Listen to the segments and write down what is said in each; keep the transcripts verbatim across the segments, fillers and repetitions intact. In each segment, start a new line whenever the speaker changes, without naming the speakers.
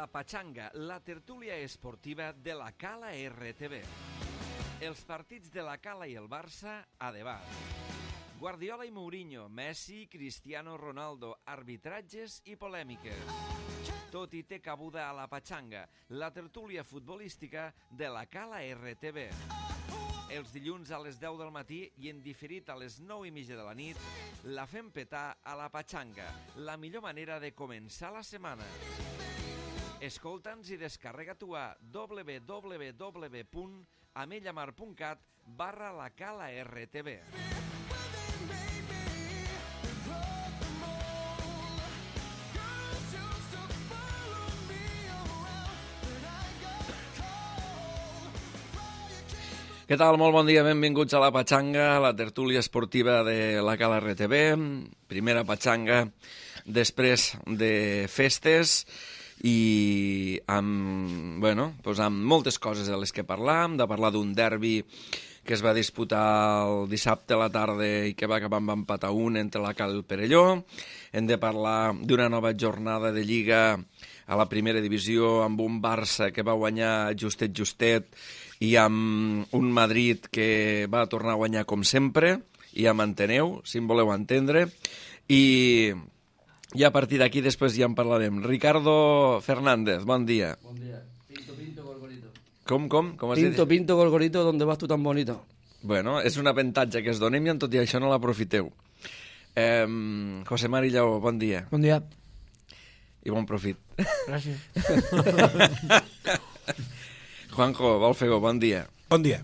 La Pachanga, la tertúlia esportiva de la Cala R T V. Els partits de la Cala i el Barça a debat. Guardiola i Mourinho, Messi, Cristiano Ronaldo, arbitratges i polèmiques. Tot hi té cabuda a La Pachanga, la tertúlia futbolística de la Cala R T V. Els dilluns a les deu del matí i en diferit a les nou i mitja de la nit, la fem petar a La Pachanga, la millor manera de començar la setmana. Escolta'ns i descarrega-t'ho a w w w punt amellamar punt cat barra la Cala R T V. Què tal? Molt bon dia, benvinguts a La Pachanga, la tertúlia esportiva de la Cala R T V. Primera Pachanga després de festes i amb, bueno, doncs amb moltes coses de les que parlar. Hem de parlar d'un derbi que es va disputar el dissabte a la tarda i que va acabar amb empat a un entre la Cala i el Perelló. Hem de parlar d'una nova jornada de Lliga a la primera divisió amb un Barça que va guanyar justet justet i amb un Madrid que va tornar a guanyar com sempre, i ja m'enteneu, si em voleu entendre, i, i a partir d'aquí després ja en parlarem. Ricardo Fernández, bon dia.
Bon dia. Pinto, pinto, gorgorito.
Com, com? com has
Pinto,
dit?
pinto, gorgorito, ¿dónde vas tú tan bonito?
Bueno, és un avantatge que es donem i en tot i això no l'aprofiteu. Eh, José Mari Lleó, bon dia.
Bon dia.
I bon profit.
Gràcies.
Juanjo Balfego, bon dia.
Bon dia.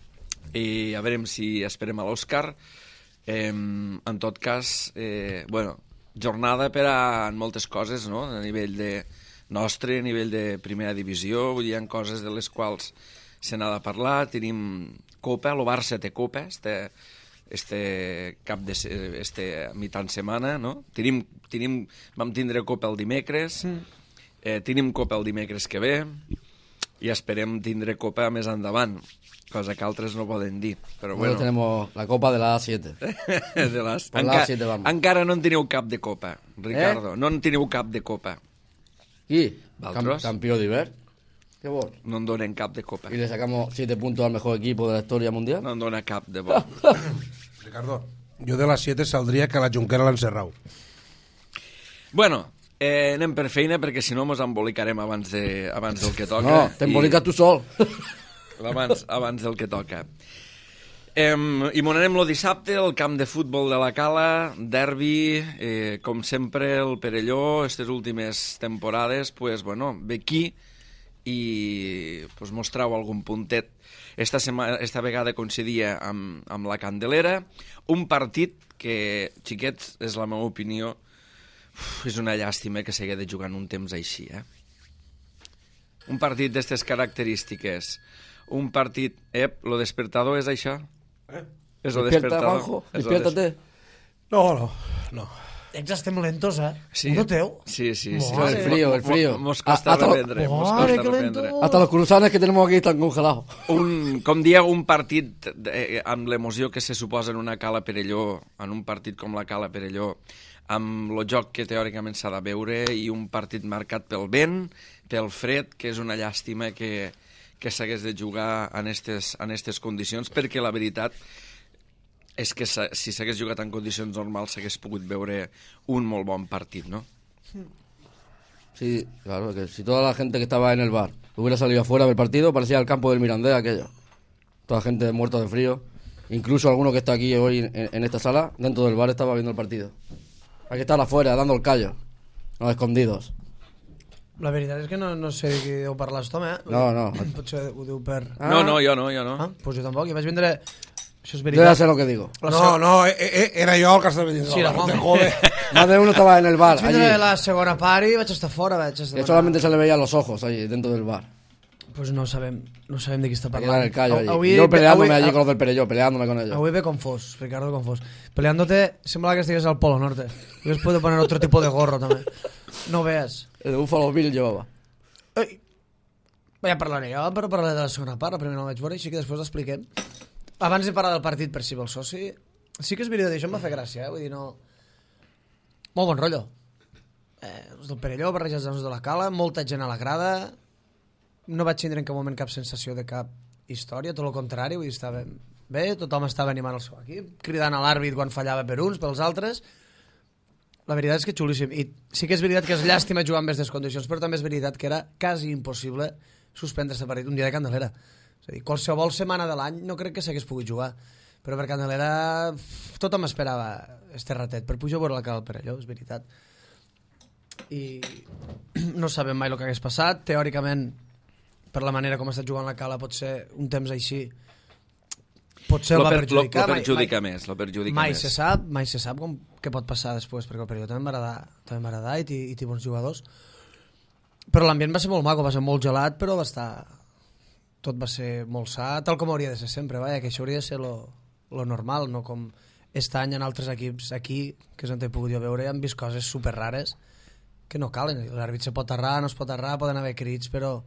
I a veure si esperem a l'Òscar. Eh, en tot cas, eh, bueno, jornada per a en moltes coses, no? A nivell de nostre, a nivell de primera divisió, vull dir, hi ha coses de les quals se n'ha de parlar. Tenim Copa, el Barça té Copa, este, este cap de este mitjan setmana, no? Tenim, tenim, vam tindre Copa el dimecres, eh, tenim Copa el dimecres que ve, i esperem tindre Copa més endavant, cosa que altres no poden dir. Però bueno,
Bueno, tenemos la Copa de la A siete.
de les...
Per la
Enca...
A siete vamos.
Encara no en teniu cap de Copa, Ricardo.
Eh?
No en teniu cap de Copa.
¿Y?
Valtros.
Cam campeón de Iber. ¿Qué vos?
No en donen cap de Copa.
Y le sacamos siete puntos al mejor equipo de la historia mundial.
No en dona cap de bo.
Ricardo, yo de las siete saldría que a la Junquera l'han encerrado.
Bueno, eh, anem per feina perquè si no mos embolicarem abans, de, abans del que toca.
No, te emboliques tú sol.
Abans, abans del que toca. Em, I m'ho anem el dissabte al camp de futbol de la Cala, derbi, eh, com sempre el Perelló, aquestes últimes temporades, pues, bueno, ve aquí i pues, mostrau algun puntet. Esta, setmana, esta vegada coincidia amb, amb la Candelera, un partit que, xiquets, és la meva opinió, uf, és una llàstima que s'hagués de jugar en un temps així, eh? Un partit d'aquestes característiques, un partit... Ep, lo despertador és això?
Eh?
És lo
Despierta,
despertador.
Juanjo,
És lo des-
despiértate.
No, no, no.
Ells estem lentos, eh?
Sí.
¿No teu?
Sí, sí, sí.
Madre.
El frío, el frío.
Mo- Mos costa
Ah, hasta lo-
reprendre, mos
Madre,
costa
que
reprendre.
lento.
Hasta los cruzanes que tenemos aquí están congelados.
Un, com dia, un partit eh, amb l'emoció que se suposa en una Cala Perelló, en un partit com la Cala Perelló, amb el joc que teòricament s'ha de veure i un partit marcat pel vent, pel fred, que és una llàstima que, que s'hagués de jugar en estes, en estes condicions, perquè la veritat és que si s'hagués jugat en condicions normals s'hagués pogut veure un molt bon partit, no?
Sí, claro, que si toda la gente que estaba en el bar hubiera salido afuera del partido, parecía el campo del Mirandés aquello. Toda gente muerta de frío. Incluso alguno que está aquí hoy en, en esta sala, dentro del bar, estaba viendo el partido. Hay que estar afuera, dando el callo. No escondidos.
La veritat és que no, no sé de què deu parlar aquest home, eh?
No, no.
Potser ho diu per...
Ah.
No, no, jo no, jo no.
Ah, pues jo tampoc, jo vaig vindre... Això és
Yo
veritat.
ya sé lo que digo.
La
No,
se-
no, eh, eh, era jo el que estava dient.
Sí, la Juanjo.
joder.
Más de uno estaba en el bar,
Vaig vindre
allí.
la segona part i vaig estar fora, vaig estar...
Que solamente se le veían los ojos allí, dentro del bar.
Pues no sabem, no sabem de qui està
Hay que
parlant.
dar el callo allí.
Avui-
Y yo peleándome
avui-
allí con los del Perelló, peleándome con ellos.
Avui ve confós, Ricardo confós. Peleándote, sembla que estigues al Polo Norte. Y después de poner otro tipo de gorro també. No veas.
El de Buffalo Bill llevaba.
Ei, ja parlaré jo, però parlaré de la segona part, la primera no la vaig veure, així que després l'expliquem. Abans de parlar del partit per si vol soci, sí que és veritat, això em va fer gràcia, eh? Vull dir, no... Molt bon rotllo. eh, els del Perelló, barrejats amb els de la Cala, molta gent a la grada, no vaig tindre en cap moment cap sensació de cap història, tot el contrari, vull dir, estàvem bé, tothom estava animant el seu equip, cridant a l'àrbit quan fallava per uns, pels altres. La veritat és que xulíssim. I sí que és veritat que és llàstima jugar en aquestes condicions, però també és veritat que era quasi impossible suspendre aquest partit un dia de Candelera. És a dir, qualsevol setmana de l'any no crec que s'hagués pogut jugar, però per Candelera tothom esperava este ratet per pujar a veure la cara al Perelló, és veritat. I no sabem mai el que hagués passat. Teòricament, per la manera com ha estat jugant la Cala, pot ser un temps així, potser el va perjudicar.
Lo perjudica més, lo perjudica
mai
més.
se sap, mai se sap com, què pot passar després, perquè el Perelló també m'agradar, també m'agradar i, i té bons jugadors. Però l'ambient va ser molt maco, va ser molt gelat, però va estar... tot va ser molt sa, tal com hauria de ser sempre, vaja, que això hauria de ser lo, lo normal, no com este any en altres equips aquí, que és on he pogut jo veure, han vist coses super rares que no calen. L'àrbit se pot errar, no es pot errar, poden haver crits, però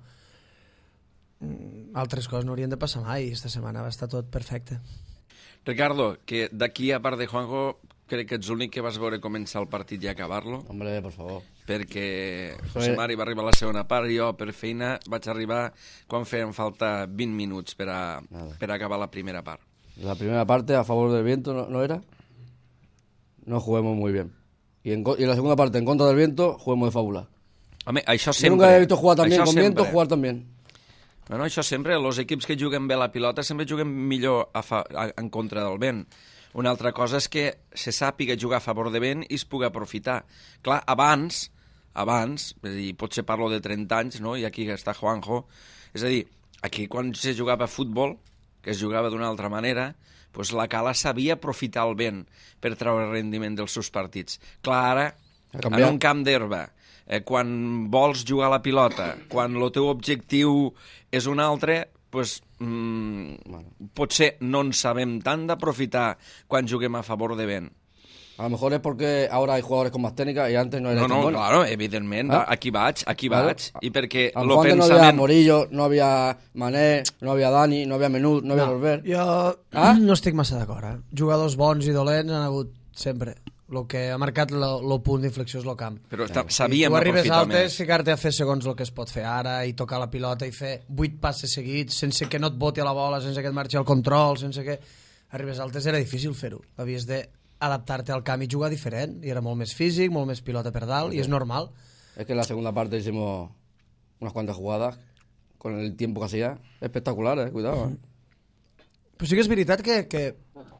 altres coses no haurien de passar mai. Esta setmana va estar tot perfecte.
Ricardo, que d'aquí, a part de Juanjo, crec que ets l'únic que vas veure començar el partit i acabar-lo,
Hombre, por favor.
perquè José Mari va arribar a la segona part i jo, per feina, vaig arribar quan feien falta vint minuts per a, per a acabar la primera part.
La primera parte a favor del viento, ¿no, no era? No juguemos muy bien. Y en, co- y en la segunda parte, en contra del viento, juguemos de fábula.
Home, això
Yo
sempre...
nunca he visto jugar tan bien
això
con viento,
sempre.
jugar tan bien.
Bueno, això sempre, els equips que juguen bé la pilota sempre juguen millor a fa, a, en contra del vent. Una altra cosa és que se sàpiga jugar a favor de vent i es pugui aprofitar. Clar, abans, abans, és a dir, potser parlo de trenta anys, no?, i aquí està Juanjo, és a dir, aquí quan se jugava a futbol, que es jugava d'una altra manera, doncs la Cala sabia aprofitar el vent per treure rendiment dels seus partits. Clar, ara, en un camp d'herba, eh, quan vols jugar a la pilota, quan el teu objectiu és un altre, pues, mmm, bueno. potser no en sabem tant d'aprofitar quan juguem a favor de vent.
A lo mejor es porque ahora hay jugadores con más técnica y antes no era
No,
tan
no,
bueno.
claro, evidentment,
¿Ah?
aquí vaig, aquí
Claro.
vaig, i perquè
A
el
lo mejor antes no había
pensament...
Morillo, no había Mané, no había Dani, no había Menut, no había
No,
Robert.
jo
Ah?
no estic massa d'acord. Eh? Jugadors bons i dolents han hagut sempre. El que ha marcat el punt d'inflexió és el camp.
Però ta-
I
sabíem
tu arribes
aprofitar
altes,
més.
ficar-te a fer segons el que es pot fer ara i tocar la pilota i fer vuit passes seguits sense que no et boti a la bola, sense que et marxi el control, sense que... Arribes altes era difícil fer-ho. Havies d'adaptar-te al camp i jugar diferent. I era molt més físic, molt més pilota per dalt, i és normal.
Es que en la segunda parte hicimos unas cuantas jugadas con el tiempo que hacía. Espectaculares, eh, cuidado. Eh.
Però sí que és veritat que... que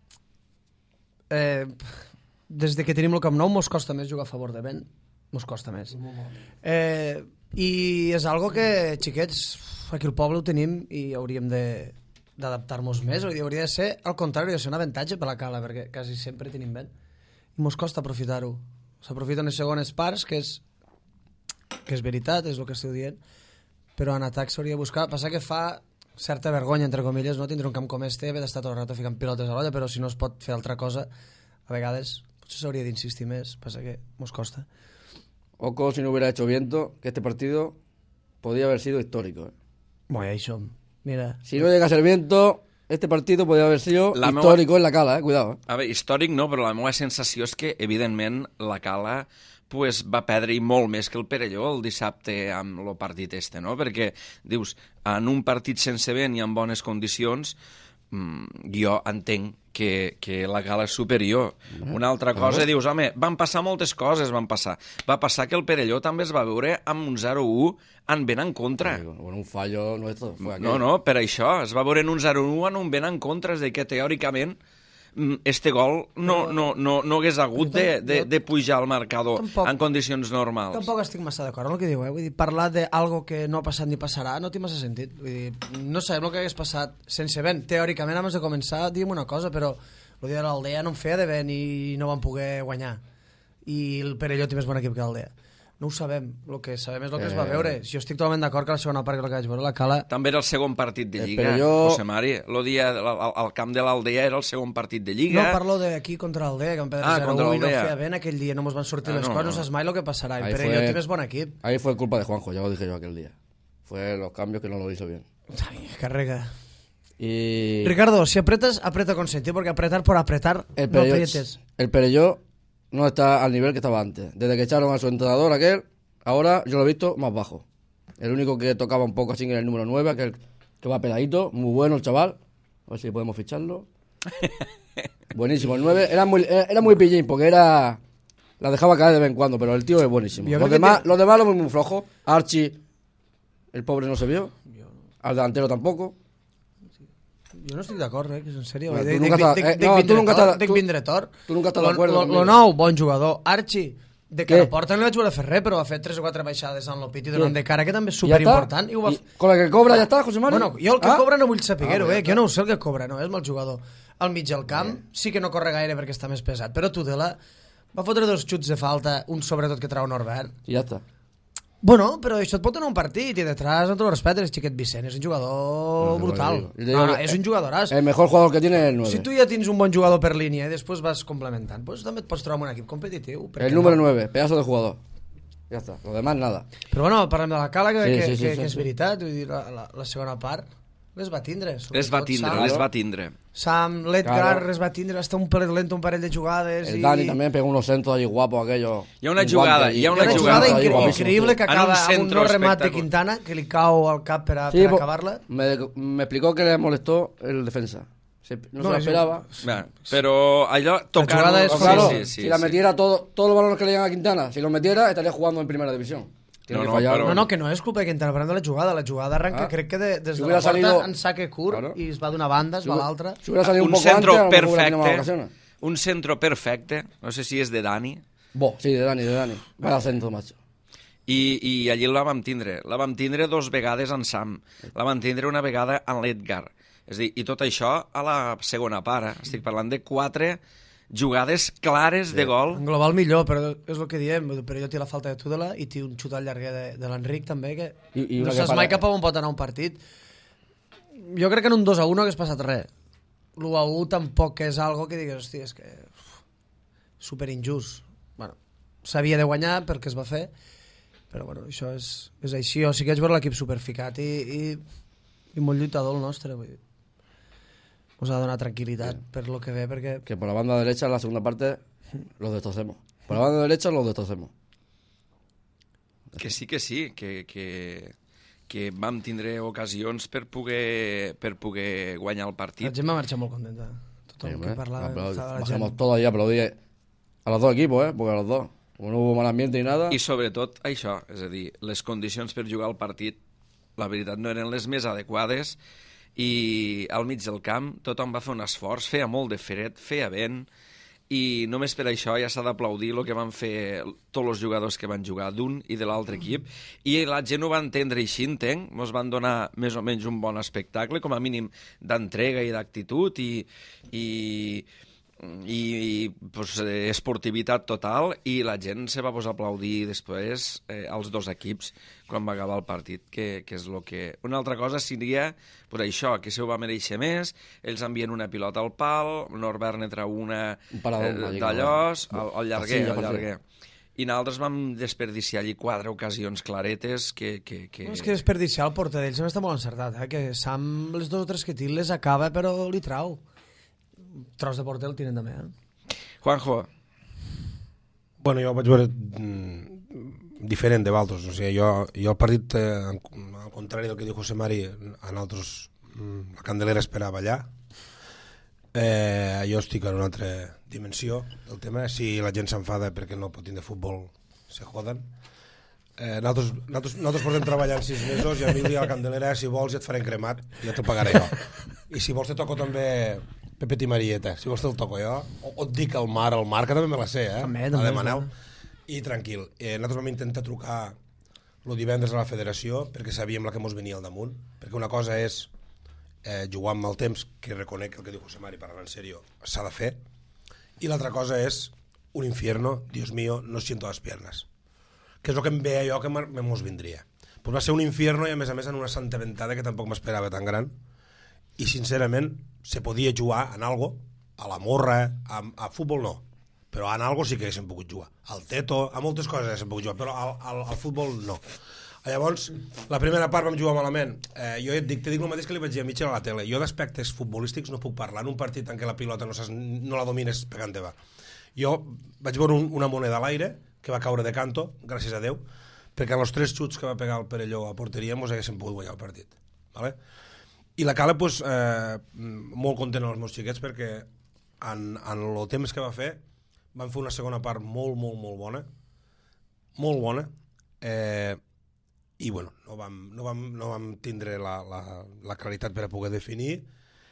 eh, des de que tenim el Camp Nou mos costa més jugar a favor de vent, mos costa més. Eh, I és algo que, xiquets, aquí al poble ho tenim i hauríem de d'adaptar-nos més, o hauria de ser al contrari, hauria de ser un avantatge per la Cala, perquè quasi sempre tenim vent. I mos costa aprofitar-ho. S'aprofiten les segones parts, que és que és veritat, és el que esteu dient, però en atac s'hauria de buscar. Passa que fa certa vergonya, entre comilles, no tindre un camp com este, haver d'estar tot el rato ficant pilotes a l'olla, però si no es pot fer altra cosa, a vegades potser s'hauria d'insistir més, passa que mos costa.
Oco, si no hubiera hecho viento, que este partido podía haver sido histórico. Eh.
Bueno, això, mira...
Si no llega a ser viento, este partido podía haber sido
La
histórico
meua...
en la Cala, eh. Cuidado. Eh.
A veure, històric no, però la meva sensació és que, evidentment, la Cala pues, va perdre molt més que el Perelló el dissabte amb el partit este, no? Perquè, dius, en un partit sense vent i en bones condicions, mmm, jo entenc que, que la Cala és superior. Una altra cosa, dius, home, van passar moltes coses, van passar. Va passar que el Perelló també es va veure amb un zero u en vent en contra.
Bueno, un fallo nuestro fue aquel.
No, no, per això, es va veure en un zero u en un vent en contra, és a dir, que teòricament este gol no, no, no, no hagués hagut de, de, de pujar al marcador
Tampoc-
en condicions normals.
Tampoc estic massa d'acord amb el que diu, eh? Vull dir, parlar d'algo que no ha passat ni passarà no té massa sentit. Vull dir, no sabem el que hagués passat sense vent. Teòricament, abans de començar, diguem una cosa, però el dia de l'Aldea no en feia de vent i no van poder guanyar. I el Perelló té més bon equip que l'Aldea. No ho sabem. El que sabem és el que es va
Eh.
veure. Jo estic totalment d'acord que la segona part que la que vaig veure, la Cala...
També era el segon partit de
Eh,
Lliga,
però jo-
José Mari. El dia al, al camp de l'Aldea era el segon partit de Lliga.
No, parlo d'aquí contra l'Aldea, que vam perdre
Ah,
zero
contra
u i no
l'Aldea.
feia vent aquell dia, no mos van sortir
Ah,
les
no,
coses, no
no.
saps mai el que passarà. El
Ahí
Perelló
fue-
té més bon equip.
Ahí fue culpa de Juanjo, ya lo dije yo aquel día. Fue los cambios que no lo hizo bien.
Ai, carrega.
Y
Ricardo, si apretas, aprieta con sentido, porque apretar por apretar
el
no
Perelló,
aprietes.
el Perelló no está al nivel que estaba antes. Desde que echaron a su entrenador aquel, ahora yo lo he visto más bajo. El único que tocaba un poco así era el número nueve, aquel que va peladito, muy bueno el chaval. A ver si podemos ficharlo. Buenísimo, el nueve era muy, era muy pillín porque era... La dejaba caer de vez en cuando, pero el tío es buenísimo. Los demás, te... los demás lo muy, muy flojos. Archie, el pobre no se vio. Al delantero tampoco.
Jo no estic d'acord, eh, que és en sèrio.
Bueno,
dic,
tu nunca
dic,
estàs-
dic,
eh,
dic
no, tu
vindre
nunca
tor,
estàs-
dic
tu-
vindre tor.
tu nunca estàs
Lo-
d'acord
lo-
conmigo.
Lo nou, bon jugador. Archie, de que
Què?
la porta no li vaig voler fer res, però va fer tres o quatre baixades en l'Opiti
Què?
donant de cara, que també és
I ja
superimportant.
està?
I ho va...
I con la que cobra ja està, José Mari?
Bueno, jo el que
Ah?
cobra no vull saber-ho,
Ah,
eh,
ja
que jo no ho sé el que cobra, no, és mal jugador. Al mig del camp sí que no corre gaire perquè està més pesat, però Tudela va fotre dos xuts de falta, un sobretot que trau Norbert.
I ja està.
Bueno, però això et pot donar un partit i detrás, amb tot el respecte, el xiquet Vicent és un jugador
No, no,
brutal.
no, no,
No, no,
no,
és un jugadoràs.
El mejor jugador que tiene es el nueve.
Si tu ja tens un bon jugador per línia i després vas complementant, doncs també et pots trobar un equip competitiu. per
El
què
número
no?
nueve, pedazo de jugador. Ya está, lo demás nada.
Però bueno, parlem de la Cala, que,
Sí,
que,
sí, sí,
que,
sí,
que és
sí.
veritat, vull dir, la, la, la segona part les va tindre.
Les
sobretot
va tindre,
Sam.
les va tindre.
Sam, l'Edgar,
Claro.
les va tindre, està un parell lento, un parell de jugades.
El
i...
Dani también pegó unos centros allí guapos aquellos.
Hi ha una
Un
jugada,
guante
hi ha
Hi
una
ha una
jugada
jugada
ahí
incre
guapísimo.
increïble que
En un
acaba amb un
centro
no remat de
espectacular.
Quintana, que li cau al cap per, a,
Sí,
per
po-
acabar-la.
me, me explicó que le molestó el defensa. Se- no,
No,
se lo
es-
esperaba.
Va, però allò tocant...
jugada és
Pero
sí,
claro,
sí, sí,
si la
sí.
metiera todo, todos los balones que le llegan a Quintana, si los metiera, estaría jugando en primera división. Tiene
No,
que
no,
fallar.
pero-
No, no, que no és culpa de Quintana, parlem de la jugada. La jugada arranca,
Ah.
crec que de, des
Si
de
hubiera
la porta
salido-
en saque curt
Claro.
i es va d'una banda, es
Si
va a
hubiera-
l'altra.
Si hubiera salido un,
Un
poco
centro
antes, a lo mejor hubiera tenido más
perfecte,
ocasiones.
un centro perfecte, no sé si és de Dani,
Bo, sí, de Dani, de Dani. Vaya centro, macho.
i, i allí la vam tindre. La vam tindre dos vegades en Sam, la vam tindre una vegada en l'Edgar. És a dir, i tot això a la segona part. Eh? Estic parlant de quatre jugades clares de gol.
En global millor, però és el que diem. Però jo té la falta de Tudela i té un xut al llarguer de, de l'Enric també, que
I- i
no
una que
saps
para-
mai cap a on pot anar un partit. Jo crec que en un dos a un no hagués passat res. L'u a u tampoc és algo que digues, hòstia, és que... uf, superinjust. Bueno, s'havia de guanyar perquè es va fer, però bueno, això és, és així. O sigui que vaig veure l'equip superficat i, i, i molt lluitador el nostre, vull dir. Us ha de donar tranquil·litat sí. per lo que ve, perquè...
Que por la banda derecha, en la segunda parte, los destrocemos. Por la banda derecha, los destrocemos.
Que sí, que sí, que, que, que vam tindre ocasions per poder, per poder guanyar el
La
partit.
gent va marxar molt contenta. Tothom
Sí,
que
hombre,
parlava,
aplaudi-
estava la
bajamos
gent...
todos ahí a aplaudir a los dos equipos, ¿eh? Porque a los dos, como no hubo mal ambiente ni nada.
I sobretot això, és a dir, les condicions per jugar al partit, la veritat, no eren les més adequades, i al mig del camp tothom va fer un esforç, feia molt de fred, feia vent, i només per això ja s'ha d'aplaudir el que van fer tots els jugadors que van jugar d'un i de l'altre equip, i la gent ho va entendre així, entenc, ens van donar més o menys un bon espectacle, com a mínim d'entrega i d'actitud, i, i, i, i pues, eh, esportivitat total, i la gent se va posar a aplaudir després eh, als dos equips quan va acabar el partit, que, que és el que... Una altra cosa seria per això, que se ho va mereixer més, ells envien una pilota al pal, Norbert ne treu una
Un parador
eh,
màgic,
d'allòs,
no?
al, al llarguer,
Pasilla,
al
pasilla.
llarguer. I nosaltres vam desperdiciar allí quatre ocasions claretes que... que, que...
No, és que desperdiciar el porter d'ells està molt encertat, eh? Que Sam les dos o tres que té les acaba però li trau. Tros de porter el tenen també, eh?
Juanjo,
Bueno, jo ho vaig veure mm, diferent de Valtos. O sigui, jo, jo el partit, eh, al contrari del que diu José Mari, a nosaltres mm, la Candelera esperava allà. Eh, jo estic en una altra dimensió del tema. Si la gent s'enfada perquè no pot tindre futbol, se joden. Eh, nosaltres, nosaltres, nosaltres portem treballant sis mesos i a mi el dia de la Candelera, si vols, ja et farem cremat i ja te'l pagaré jo. I si vols te toco també Pepet i Marieta, si vols te'l toco jo. O, o et dic el Mar, el Mar, que també me la sé, eh?
També,
La
també,
demaneu.
clar.
I tranquil. Eh, nosaltres vam intentar trucar el divendres a la federació perquè sabíem la que mos venia al damunt. Perquè una cosa és eh, jugar amb el temps, que reconec el que diu José Mari, parlant en sèrio, s'ha de fer. I l'altra cosa és un infierno, Dios mío, no siento las piernas. Que és el que em veia jo que me mos vindria. Pues va ser un infierno i a més a més en una santa ventada que tampoc m'esperava tan gran. I sincerament se podia jugar en algo, a la morra, a, a futbol no, però en algo sí que haguéssim pogut jugar. Al teto, a moltes coses haguéssim pogut jugar, però al, al, al futbol no. Llavors, la primera part vam jugar malament. Eh, jo et dic, te dic el mateix que li vaig dir a Mitchell a la tele. Jo d'aspectes futbolístics no puc parlar en un partit en què la pilota no, saps, no la domines pegant teva. Jo vaig veure un, una moneda a l'aire que va caure de canto, gràcies a Déu, perquè els tres xuts que va pegar el Perelló a porteria mos haguessin pogut guanyar el partit. Vale? I la Cala, pues, eh, molt content els meus xiquets perquè en, en el temps que va fer van fer una segona part molt, molt, molt bona, molt bona, eh, i bueno, no vam, no vam, no vam tindre la, la, la claritat per a poder definir,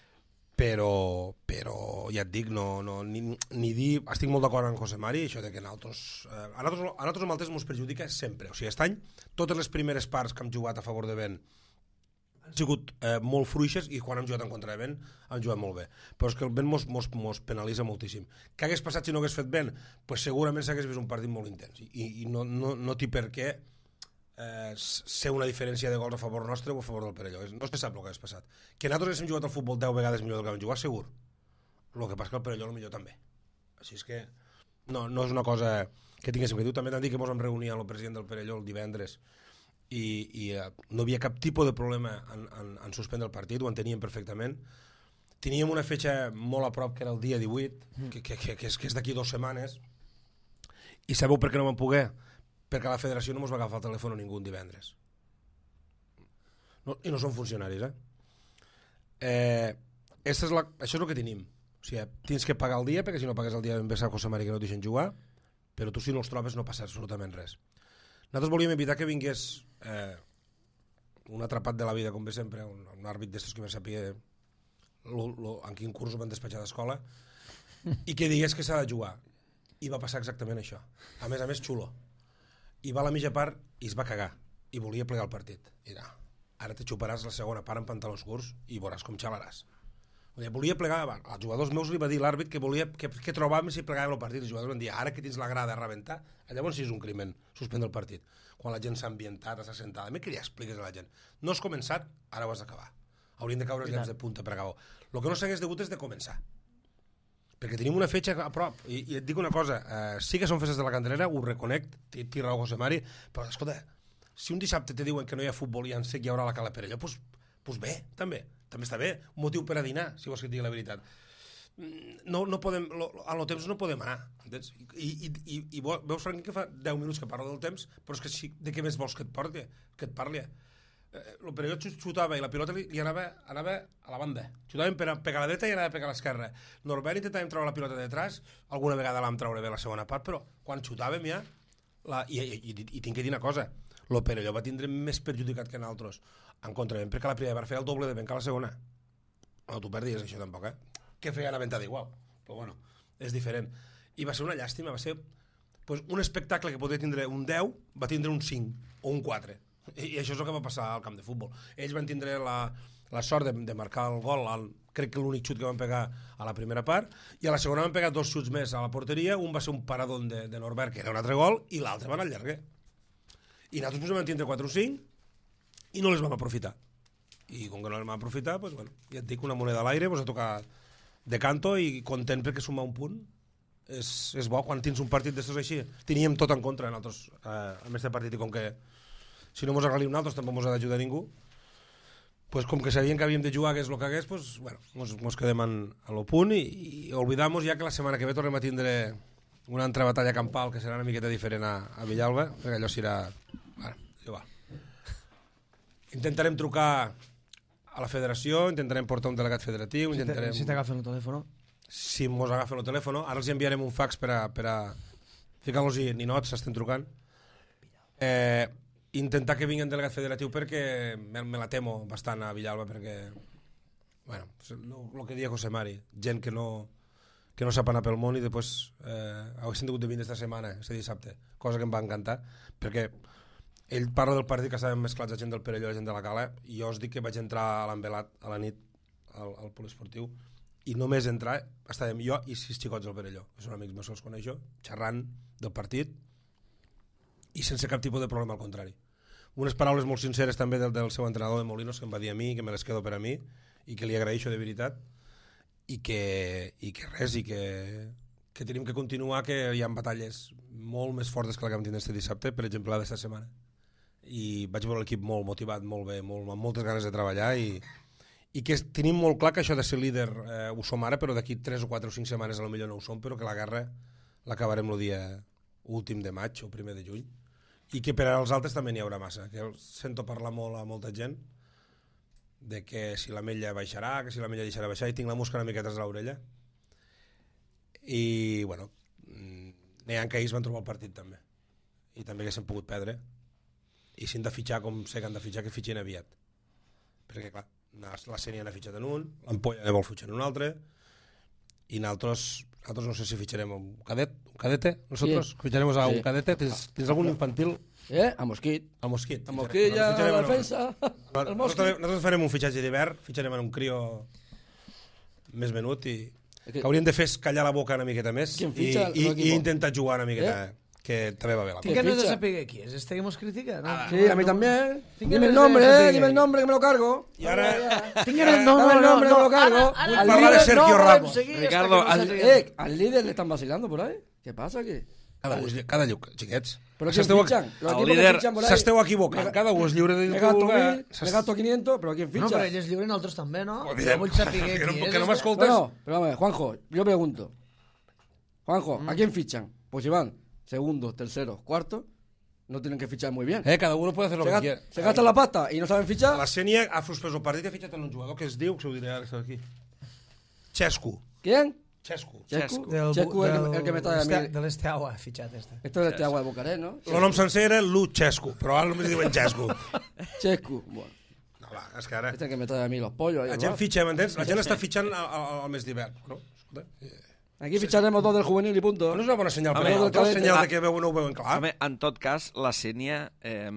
però, però ja et dic, no, no, ni, ni dir, estic molt d'acord amb José Mari, això de que nosaltres, eh, a nosaltres, a nosaltres el temps ens perjudica sempre, o sigui, aquest any, totes les primeres parts que hem jugat a favor de vent han sigut eh, molt fruixes i quan hem jugat en contra de vent hem jugat molt bé, però és que el vent mos, mos, mos penalitza moltíssim. Què hagués passat si no hagués fet vent? Pues segurament s'hagués vist un partit molt intens i, i no, no, no té per què eh, ser una diferència de gols a favor nostre o a favor del Perelló. No se sap el que hagués passat. Que nosaltres haguéssim jugat al futbol deu vegades millor del que vam jugar, segur. El que passa que el Perelló millor també. Així és que no, no és una cosa que tinguéssim que dir. També t'han dit que ens vam reunir amb el president del Perelló el divendres i, i eh, no havia cap tipus de problema en, en, en suspendre el partit, ho enteníem perfectament. Teníem una fetxa molt a prop, que era el dia divuit, que, que, que, que és, que és d'aquí dues setmanes, i sabeu per què no vam poder? Perquè la federació no ens va agafar el telèfon a ningú un divendres. No, I no són funcionaris, eh? eh és la, això és el que tenim. O sigui, tens que pagar el dia, perquè si no pagues el dia ben bé sap José Mari que no et deixen jugar, però tu si no els trobes no passa absolutament res. Nosaltres volíem evitar que vingués eh, un atrapat de la vida, com bé sempre, un, un àrbit d'estos que me sàpiga lo, lo, en quin curs ho van despatxar d'escola, i que digués que s'ha de jugar. I va passar exactament això. A més a més, xulo. I va a la mitja part i es va cagar. I volia plegar el partit. I no, ara te xuparàs la segona part en pantalons curts i veuràs com xalaràs. Volia plegar, als jugadors meus li va dir l'àrbit que volia que, que trobàvem si plegàvem el partit. Els jugadors van dir, ara que tens la grada a rebentar, llavors sí és un crimen suspendre el partit. Quan la gent s'ha ambientat, s'ha sentat, a mi que li expliques a la gent. No has començat, ara ho has d'acabar. Haurien de caure els llams de punta per acabar. El que no s'hagués degut és de començar. Perquè tenim una fetxa a prop. I, i et dic una cosa, eh, sí que són festes de la Candelera, ho reconec, té raó José Mari, però escolta, si un dissabte te diuen que no hi ha futbol i en sec hi haurà la Cala Perelló, doncs pues bé, també. També està bé, un motiu per a dinar, si vols que et digui la veritat. No, no podem, lo, a lo temps no podem anar, entens? I, i, i, i veus, Franqui, que fa deu minuts que parlo del temps, però és que sí, de què més vols que et porti, que et parli? Eh, el Perelló xutava i la pilota li, li anava, anava a la banda. Xutàvem per a pegar a la dreta i anava a pegar a l'esquerra. Norbert intentàvem treure la pilota de detrás, alguna vegada l'hem treure bé la segona part, però quan xutàvem ja, la, i, i, i, i tinc que dir una cosa, el Perelló va tindre més perjudicat que nosaltres en contra de vent, perquè la primera va fer el doble de vent que la segona. No, tu perdies això tampoc, eh? Que feia una ventada igual, però bueno, és diferent. I va ser una llàstima, va ser pues, un espectacle que podia tindre un deu, va tindre un cinc o un quatre. I, i això és el que va passar al camp de futbol. Ells van tindre la, la sort de, de marcar el gol, el, crec que l'únic xut que van pegar a la primera part, i a la segona van pegar dos xuts més a la porteria, un va ser un paradón de, de Norbert, que era un altre gol, i l'altre van al llarguer. I nosaltres vam tindre quatre o cinc, i no les vam aprofitar. I com que no les vam aprofitar, pues, bueno, ja et dic, una moneda a l'aire, pues, a tocar de canto i content perquè sumar un punt és, és bo quan tens un partit d'estos així. Teníem tot en contra nosaltres eh, amb aquest partit i com que si no mos agralia nosaltres tampoc mos ha d'ajudar ningú, pues, com que sabien que havíem de jugar que és el que hagués, pues, bueno, mos, mos quedem en, en el punt i, i oblidamos ja que la setmana que ve tornem a tindre una altra batalla campal que serà una miqueta diferent a, a Villalba, perquè allò serà... Bueno, igual. Intentarem trucar a la federació, intentarem portar un delegat federatiu,
si
intentarem...
Si t'agafen el telèfon.
Si mos agafen el telèfon, ara els enviarem un fax per a, per a ficar-los-hi ninots, s'estan trucant. Eh, intentar que vingui un delegat federatiu perquè me, me la temo bastant a Villalba, perquè, bueno, el que dia José Mari, gent que no, que no sap anar pel món i després eh, haguessin hagut de venir esta setmana, este dissabte, cosa que em va encantar, perquè ell parla del partit que estàvem mesclats a gent del Perelló i la gent de la Cala, i jo us dic que vaig entrar a l'Envelat a la nit al, al poliesportiu i només entrar estàvem jo i sis xicots del Perelló, que són amics meus que els coneixo, xerrant del partit i sense cap tipus de problema, al contrari. Unes paraules molt sinceres també del, del seu entrenador de Molinos, que em va dir a mi, que me les quedo per a mi i que li agraeixo de veritat i que, i que res, i que, que tenim que continuar, que hi ha batalles molt més fortes que la que vam tindre este dissabte, per exemple la d'esta setmana. I vaig veure l'equip molt motivat, molt bé, molt, amb moltes ganes de treballar i, i que tenim molt clar que això de ser líder eh, ho som ara, però d'aquí tres o quatre o cinc setmanes potser no ho som, però que la guerra l'acabarem el dia últim de maig o primer de juny, i que per als altres també n'hi haurà massa, que sento parlar molt a molta gent de que si l'ametlla baixarà, que si l'ametlla deixarà baixar, i tinc la mosca una miqueta a l'orella. I, bueno, n'hi ha que ahir es van trobar el partit també, i també que s'han pogut perdre, i si han de fitxar com sé que han de fitxar, que fitxin aviat, perquè clar, la Sènia n'ha fitxat en un, l'Ampolla ne vol fitxar en un altre, i nosaltres, nosaltres no sé si fitxarem un cadet, un cadete, nosotros sí. Fitxarem a un sí. cadete, tens, tens algun infantil?
Eh, a Mosquit.
A Mosquit.
A Mosquit ja a la defensa, el Mosquit.
Nosaltres farem un fitxatge d'hivern, fitxarem en un crio més venut i que hauríem de fer és callar la boca una miqueta més i, i, i intentar jugar una miqueta, eh? Que també va bé la cosa.
¿Qué no de saber qui és? Este que nos critica, ¿no?
Sí, a mí también. Dime el nombre, eh, dime el nombre que me lo cargo.
Y ahora...
Dime el nombre,
el nombre que me lo cargo.
Al líder de Sergio Ramos.
Ricardo,
al, eh, al líder le están vacilando por ahí. ¿Qué pasa aquí?
Cada un, cada lluc, xiquets.
Pero ¿quién fichan?
El líder...
S'esteu equivocant. Cada un és lliure de dir
me gasto mil, me gasto quinientos, pero ¿quién ficha?
No, pero ells és lliure, nosaltres també, no?
Jo
vull saber qui és.
Que no m'escoltes?
No, pero vamos, Juanjo, yo pregunto. Juanjo, ¿a quién fichan? Pues si van segundos, terceros, cuartos, no tienen que fichar muy bien.
Eh, cada uno puede hacer lo
se
que quiera.
Se gastan la pasta y no saben fichar.
La Sènia ha suspès el partit i ha fitxat en un jugador que es diu, que s'ho diré ara, que està aquí. Xescu.
¿Quién?
Xescu.
Chescu.
Del,
Chescu el, el que me trae a mí.
De l'Esteagua, fitxat este.
Esto es de Agua de Bucarest, ¿no?
El nom sencer era Lu Xescu, però ara només diuen Xescu.
Chescu, bueno.
No, va, és que ara...
Este que me trae a mí los pollos. Ahí,
La gent fitxa, m'entens? La gent està fitxant al, al, al mes d'hivern. No?
Aquí ficharemos dos del juvenil y punto.
No és una bona senyal,
Home,
però
el
és una senyal de que veuen, no ho veuen clar.
Home, en tot cas, la Sènia eh,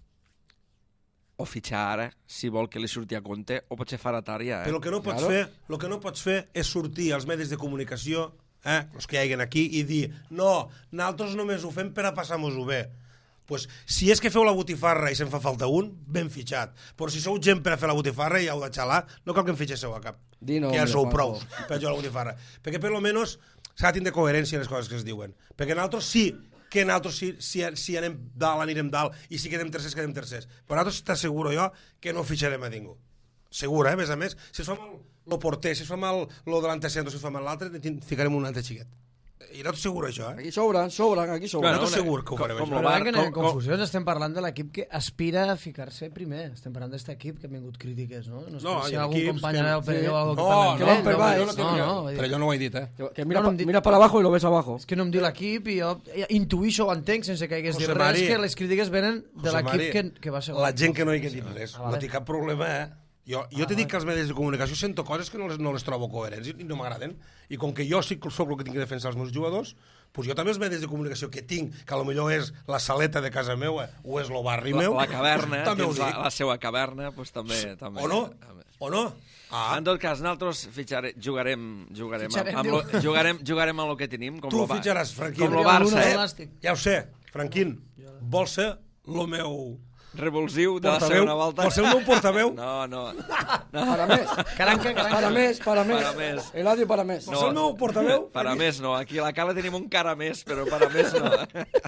o fitxar ara, si vol que li surti a compte, o potser farà tària. Eh?
Però el que no pots
Claro.
fer, el que no pots fer és sortir als medis de comunicació, eh, els que hi haguen aquí, i dir no, nosaltres només ho fem per a passar-nos-ho bé. Pues, si és que feu la botifarra i se'n fa falta un, ben fitxat. Però si sou gent per a fer la botifarra i heu de xalar, no cal que em fitxéssiu a cap.
Dino,
que ja
hombre,
sou
Juanjo.
prou per jugar a la botifarra. Perquè per lo menos s'ha de tindre coherència en les coses que es diuen. Perquè nosaltres sí que nosaltres si, si, si anem dalt, anirem dalt, i si quedem tercers, quedem tercers. Però nosaltres t'asseguro jo que no fitxarem a ningú. Segur, eh? A més a més, si es fa mal el porter, si es fa mal el de l'antecedent, si es fa mal l'altre, ficarem un altre xiquet. I no t'asseguro això, eh?
Aquí sobran, sobran, aquí sobran.
Bueno, no t'asseguro que ho farem,
com
això.
lo
Però
Bar-
que no hi ha
com-
confusions, estem parlant de l'equip que aspira a ficar-se primer. Estem parlant d'aquest equip que han vingut crítiques, no? No,
No,
si
hi ha
algun
equips
company
que-
veu per
sí.
allò o algo
No,
que parla
que
amb
van
ell,
per
no,
baix,
no,
jo no
no,
tinc-
no, vull dir,
Però jo no ho he dit, eh?
Que, que mira,
No, no
pa,
em di-
mira para abajo y lo ves abajo.
és que no em diu l'equip i jo ja intuïixo o entenc sense que hagués
José
dit res
Mari,
que les crítiques venen de
José Mari,
l'equip que, que va ser
la gent que no hi ha dit res,
Ah, vale.
no té cap problema, eh? Jo, jo
Ah,
t'he dit
vale.
que als medis de comunicació sento coses que no les, no les trobo coherents i no m'agraden. I com que jo sí que soc el que tinc que defensar els meus jugadors, doncs jo també els medis de comunicació que tinc, que potser és la saleta de casa meva o és el barri
La,
meu,
la caverna,
també ho
tens la,
dic.
la seva caverna, doncs també... també
O no? O no? Ah,
En tot cas, nosaltres fitxare, jugarem, jugarem,
Fitxarem,
amb, amb
diu.
lo, jugarem, jugarem amb el que tenim. Com
tu
lo, Ba-
fitxaràs, Franquín.
Com lo
Jo,
Barça,
l'una de
eh?
l'Elàstic.
Ja ho sé, Franquín, vol ser el meu
Revulsiu de la
portaveu?
segona volta.
Vol ser el meu portaveu?
No, no.
Para mes.
Caranca, caranca.
Para mes, para mes.
Para mes.
Eladio para mes.
Vol ser el meu portaveu?
Per a més no, aquí a la cala tenim un cara més, però per a més no.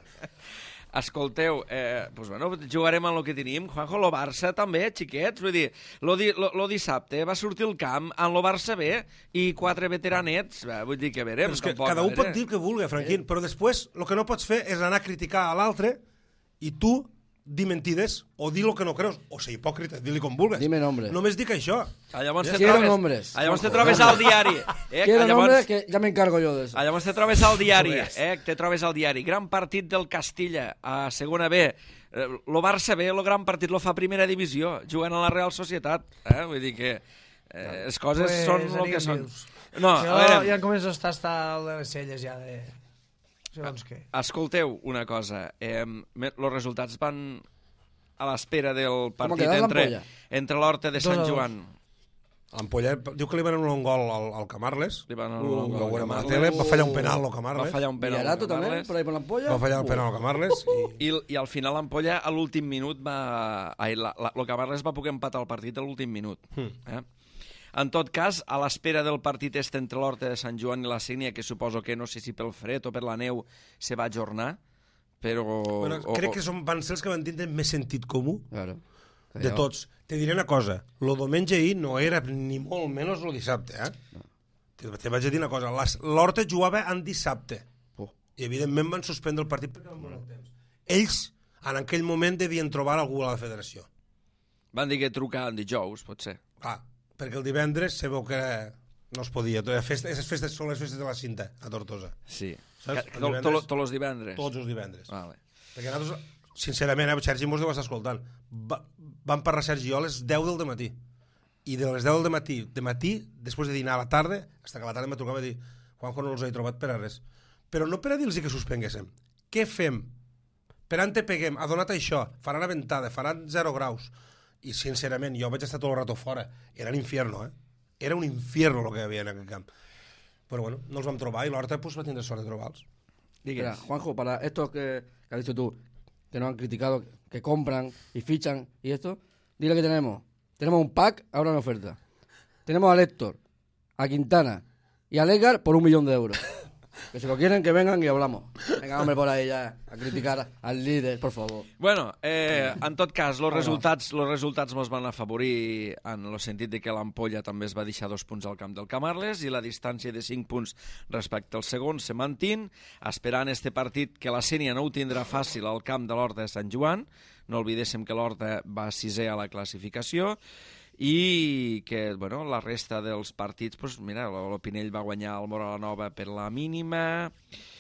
Escolteu, eh, pues bueno, jugarem amb el que tenim. Juanjo, lo Barça també, xiquets, vull dir, lo, di, lo, lo dissabte va sortir el camp amb lo Barça B i quatre veteranets, va, vull dir que verem.
Però és que
tampoc,
cada
a
un pot
veure.
dir el que vulgui, Franquín, però després el que no pots fer és anar a criticar a l'altre i tu dir mentides o dir el que no creus, o ser hipòcrita, dir-li com vulguis.
Dime nombres.
Només dic això.
Ah, llavors te
Quiero
trobes,
nombres.
ah, llavors te trobes al diari. Eh,
Quiero
llavors,
nombre que ya me encargo yo de eso.
ah, llavors te trobes al diari,
Res.
eh, te trobes al diari. Gran partit del Castilla a segona B. Eh, Lo Barça B, el gran partit lo fa a primera divisió, jugant a la Real Societat. Eh? Vull dir que eh, les coses
Pues,
són el
digue'm
que són.
dius.
No,
jo
a veure,
ja començo a estar hasta de les celles ja de... Segons què.
escolteu una cosa. Eh, me- los resultats van a l'espera del partit
quedat
entre,
l'Ampolla?
entre l'Horta de
Dos
Sant
a dos.
Joan.
L'Ampolla diu que li van anul·lar un gol al, al Camarles.
Li van
Uh,
anul·lar un gol
ho
al
veurem a la
Camarles.
tele. Va fallar un penal al
Va
Camarles.
fallar un penal.
Villarato
al
también,
Camarles.
por ahí por la ampolla.
Va fallar el penal al Camarles. I...
I, I al final l'Ampolla a l'últim minut va... Ai, la, la, el Camarles va poder empatar el partit a l'últim minut.
Hmm.
Eh? En tot cas, a l'espera del partit este entre l'Horta de Sant Joan i la Sénia, que suposo que no sé si pel fred o per la neu se va ajornar, però...
Bueno,
o,
crec
o,
que són, van ser els que van tindre més sentit comú
Claro.
de tots. Te diré una cosa, lo diumenge ahir no era ni molt menys el dissabte, eh? Te, te vaig a dir una cosa, les- l'Horta jugava en dissabte
Oh.
I evidentment van suspendre el partit perquè van morir el temps. Ells, en aquell moment, devien trobar algú a la federació.
Van dir que trucaven dijous, potser.
Clar, perquè el divendres se veu que no es podia. Aquestes festes són les festes de la cinta, a Tortosa.
Sí.
Saps?
Que- to- to- Tots els divendres?
Tots els divendres.
Vale.
Perquè nosaltres, sincerament, eh, Sergi mos deu estar escoltant, va, van parlar Sergi i jo a les deu del matí. I de les deu del matí, de matí, després de dinar a la tarda, fins que a la tarda em trucava a dir Juanjo, no els he trobat per a res. Però no per a dir-los que suspenguéssim. Què fem? Per on te peguem? Ha donat això, faran a ventada, faran zero graus. I sincerament, jo vaig estar tot el rato fora. Era un infierno, eh? Era un infierno el que hi havia en aquell camp. Però bueno, no els vam trobar i l'Horta pues, va tindre sort de trobar-los.
Mira, Juanjo, para estos que, que has dicho tú, que nos han criticado, que compran y fichan y esto, dile que tenemos. Tenemos un pack ahora en oferta. Tenemos a Héctor, a Quintana y a Legar por un millón de euros. Que si lo quieren, que vengan y hablamos. Venga, hombre, por ahí ya, a criticar al líder, por favor.
Bueno, eh, en tot cas, els
no.
resultats, los resultats mos van afavorir en el sentit de que l'Ampolla també es va deixar dos punts al camp del Camarles i la distància de cinc punts respecte al segon se mantén, esperant este partit que la Sénia no ho tindrà fàcil al camp de l'Horta de Sant Joan. No oblidéssim que l'Horta va sisè a la classificació i que bueno, la resta dels partits, pues, mira, l'Opinell va guanyar el Moralanova per la mínima.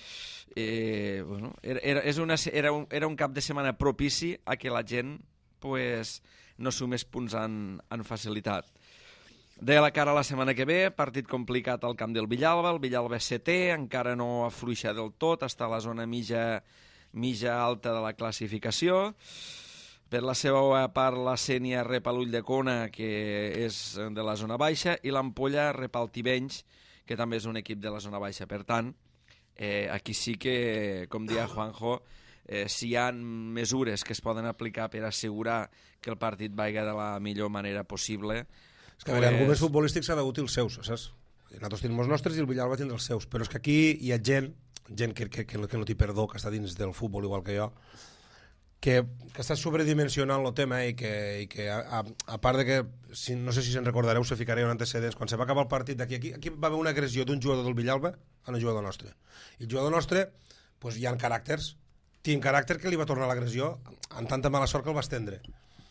Eh, bueno, era, era, és una, era, un, era un cap de setmana propici a que la gent pues, no sumés punts en, en facilitat. De la cara a la setmana que ve, partit complicat al camp del Villalba, el Villalba setè, encara no afluixa del tot, està a la zona mitja, mitja alta de la classificació. Per la seva part, la Sénia rep a l'Ull de Cona, que és de la zona baixa, i l'Ampolla rep al Tivenys, que també és un equip de la zona baixa. Per tant, eh, aquí sí que, com dia Juanjo, eh, si hi ha mesures que es poden aplicar per assegurar que el partit vagi de la millor manera possible...
És que, a veure, arguments futbolístics s'ha d'hagut els seus, saps? Nosaltres tenim els nostres i el Villalba tindrà els seus, però és que aquí hi ha gent, gent que, que, que, no, que no té perdó, que està dins del futbol igual que jo, que, que està sobredimensionant el tema i que, i que a, a, a part de que, si, no sé si se'n recordareu, se ficaré en antecedents, quan se va acabar el partit d'aquí, aquí, aquí va haver una agressió d'un jugador del Villalba a un jugador nostre. I el jugador nostre, pues, hi ha caràcters, tinc caràcter que li va tornar l'agressió amb tanta mala sort que el va estendre.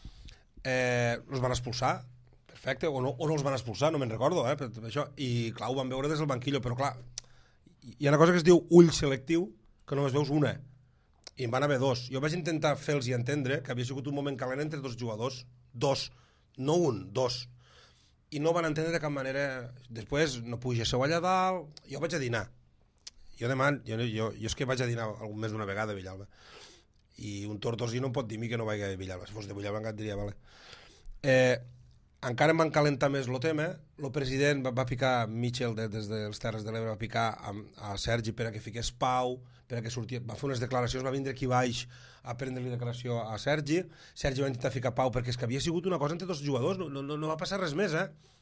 Eh, els van expulsar, perfecte, o no, o no els van expulsar, no me'n recordo, eh, per, per això. I clar, ho van veure des del banquillo, però clar, hi ha una cosa que es diu ull selectiu, que només veus una, i en van haver dos. Jo vaig intentar fer-los entendre que havia sigut un moment calent entre dos jugadors, dos, no un, dos. I no van entendre de cap manera. Després no pugéssiu allà dalt, jo vaig a dinar. Jo demà, jo, jo, jo és que vaig a dinar algun més d'una vegada a Villalba. I un tortosí no em pot dir mi que no vagi a Villalba. Si fos de Villalba encara et diria, vale. Eh, encara em van calentar més el tema. El president va, va picar, Mitchell, de, des de les Terres de l'Ebre, va picar a, a Sergi per a que fiqués pau, per a que sortia, va fer unes declaracions, va vindre aquí baix a prendre-li declaració a Sergi. Sergi va intentar ficar pau perquè és que havia sigut una cosa entre dos jugadors, no, no, no va passar res més, eh?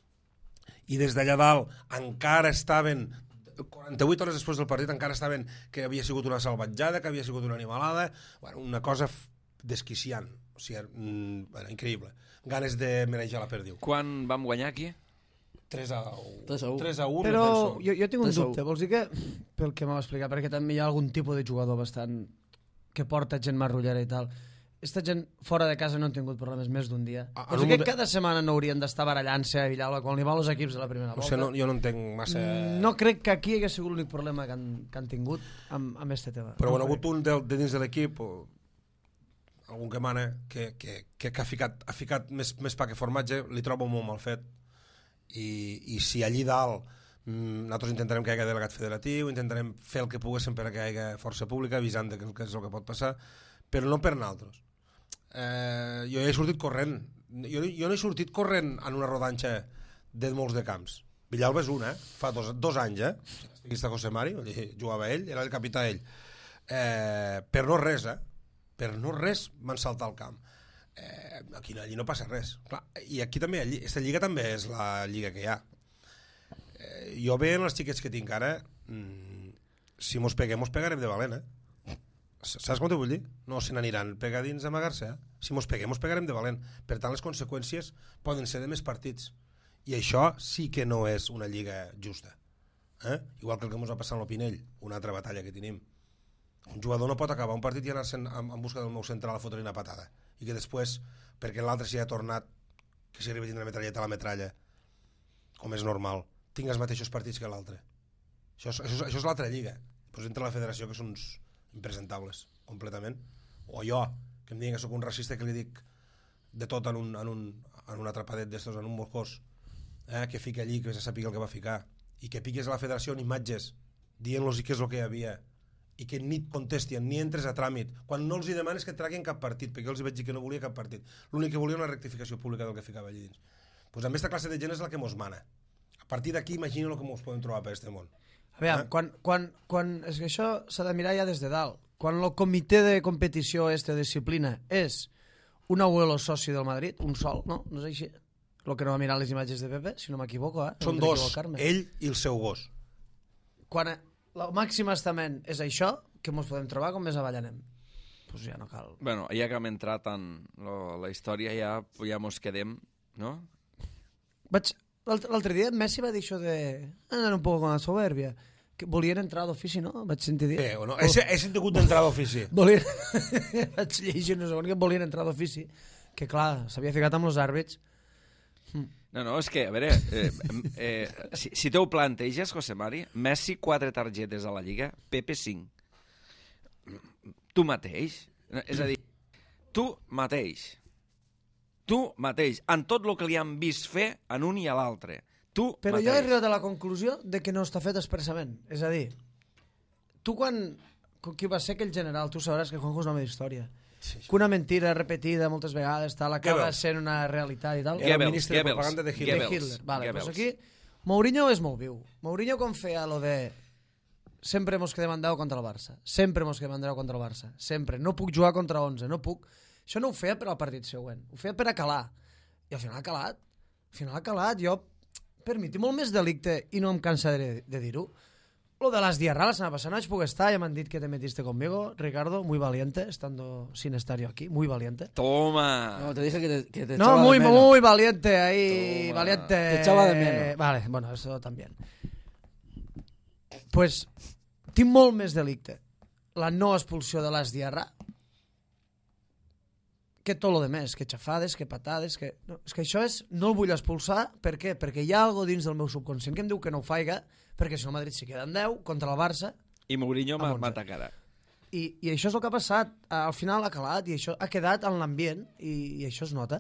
I des d'allà dalt encara estaven, quaranta-vuit hores després del partit, encara estaven que havia sigut una salvatjada, que havia sigut una animalada, bueno, una cosa desquiciant, o sigui, mm, bueno, increïble. Ganes de manejar la perdiu.
Quan vam guanyar aquí?
tres a u.
tres a u.
tres a u.
Però jo, jo tinc un
tres a u.
dubte, vols dir que, pel que m'heu explicat, perquè també hi ha algun tipus de jugador bastant que porta gent marrullera i tal, aquesta gent fora de casa no han tingut problemes més d'un dia.
A-
Vols
en
dir
un
que
moment-
cada setmana no haurien d'estar barallant-se a Villalba quan li va als equips de la primera
O
volta?
sigui, no, jo no entenc massa...
No crec que aquí hagués sigut l'únic problema que han, que han tingut amb, amb este tema.
Però
no
bueno, ha
crec.
hagut un de, de dins de l'equip, o algun que mana, que, que, que, que ha ficat, ha ficat més, més pa que formatge, li trobo molt mal fet. I, i si allí dalt mm, nosaltres intentarem que hi hagi delegat federatiu, intentarem fer el que poguéssim per a que hi hagi força pública, avisant de que, que és el que pot passar, però no per nosaltres. Eh, jo he sortit corrent, jo, jo no he sortit corrent en una rodanxa de molts de camps. Villalba és una, eh? Fa dos, dos anys, eh? Aquí està José Mari, jugava ell, era el capità ell. Eh, per no res, eh? Per no res van saltar al camp. Eh, aquí allí no passa res. Clar, i aquí també, aquesta lliga també és la lliga que hi ha. Eh, jo veient els xiquets que tinc ara, mmm, si mos peguem, mos pegarem de valent, eh? Saps com t'ho vull dir? No se n'aniran pegadins a amagar-se, eh? Si mos peguem, mos pegarem de valent. Per tant, les conseqüències poden ser de més partits. I això sí que no és una lliga justa. Eh? Igual que el que mos va passar amb l'Opinell, una altra batalla que tenim. Un jugador no pot acabar un partit i anar-se'n en, en busca del meu central a fotre una patada. I que després, perquè l'altre s'hi ha tornat, que si arriba a tindre la metralleta a la metralla, com és normal, tinc els mateixos partits que l'altre. Això, és- això, és- això és l'altra lliga. Pues entra la federació, que són uns impresentables, completament. O jo, que em diguen que sóc un racista, que li dic de tot en un, en un, en un atrapadet d'estos, en un moscós, eh, que fica allí, que se sàpiga el que va ficar, i que piques a la federació en imatges, dient-los què és el que hi havia, i que ni et contestien, ni entres a tràmit, quan no els hi demanes que et traguin cap partit, perquè jo els hi vaig dir que no volia cap partit. L'únic que volia una rectificació pública del que ficava allí dins. Pues amb aquesta classe de gent és la que mos mana. A partir d'aquí, imagina el que mos podem trobar per aquest món.
Aviam,
Eh?
quan, quan, quan, és que això s'ha de mirar ja des de dalt. Quan el comitè de competició este de disciplina és un abuelo soci del Madrid, un sol, no? No és així? El que no va mirar les imatges de Pepe, si no m'equivoco, eh?
Són
No vull
dos,
equivocar-me.
ell i el seu gos.
Quan el màxim estament és això, que ens podem trobar com més avall anem? Pues ja no cal.
Bueno, ja que hem entrat en lo, la història, ja, ja mos quedem, no?
Vaig, l'altre l'altre dia Messi va dir això de... Anar un poc con la soberbia. Que volien entrar d'ofici, no? Vaig sentir dir.
Eh, o no? He, he sentit d'entrar d'ofici.
Volien... Vaig llegir una segona que volien entrar d'ofici. Que clar, s'havia ficat amb els àrbits.
No, no, és que, a veure, eh, eh, si, si te ho planteges, José Mari, Messi quatre targetes a la Lliga, Pepe cinc. Tu mateix. És a dir, tu mateix. Tu mateix, en tot el que li han vist fer en un i a l'altre. Tu
Però
mateix.
jo he arribat a la conclusió de que no està fet expressament. És a dir, tu quan... Qui va ser aquell general, tu sabràs que Juanjo és un home d'història. Sí, sí. Que una mentira repetida moltes vegades tal, acaba
Goebbels.
sent una realitat i tal.
Era el
Goebbels,
ministre de
Goebbels,
propaganda de Hitler.
De
Goebbels,
Hitler. Vale,
Goebbels.
pues aquí Mourinho és molt viu. Mourinho com feia lo de sempre mos quedem en deu contra el Barça. Sempre mos quedem en deu contra el Barça. Sempre. No puc jugar contra onze, no puc. Això no ho feia per al partit següent. Ho feia per a calar. I al final ha calat. Al final ha calat. Jo, per mi, té molt més delicte i no em cansaré de dir-ho. Lo de las diarras la semana pasada no vaig poder estar, ya me han dit que te metiste conmigo, Ricardo, muy valiente, estando sin estar yo aquí, muy valiente.
Toma.
No, te dije que te, que te
No,
echaba
muy,
de menos.
muy valiente ahí,
Toma.
valiente.
Te echaba de menos.
Vale, bueno, eso también. Pues, tinc molt més delicte la no expulsió de las diarra que tot lo de més, que xafades, que patades, que... No, és que això és, no el vull expulsar, per què? Perquè hi ha algo dins del meu subconscient que em diu que no ho faiga, perquè si no Madrid s'hi queda en deu contra el Barça,
I Mourinho
Amb onze.
m'atacarà.
i, i això és el que ha passat. Al final ha calat i això ha quedat en l'ambient i, i això es nota.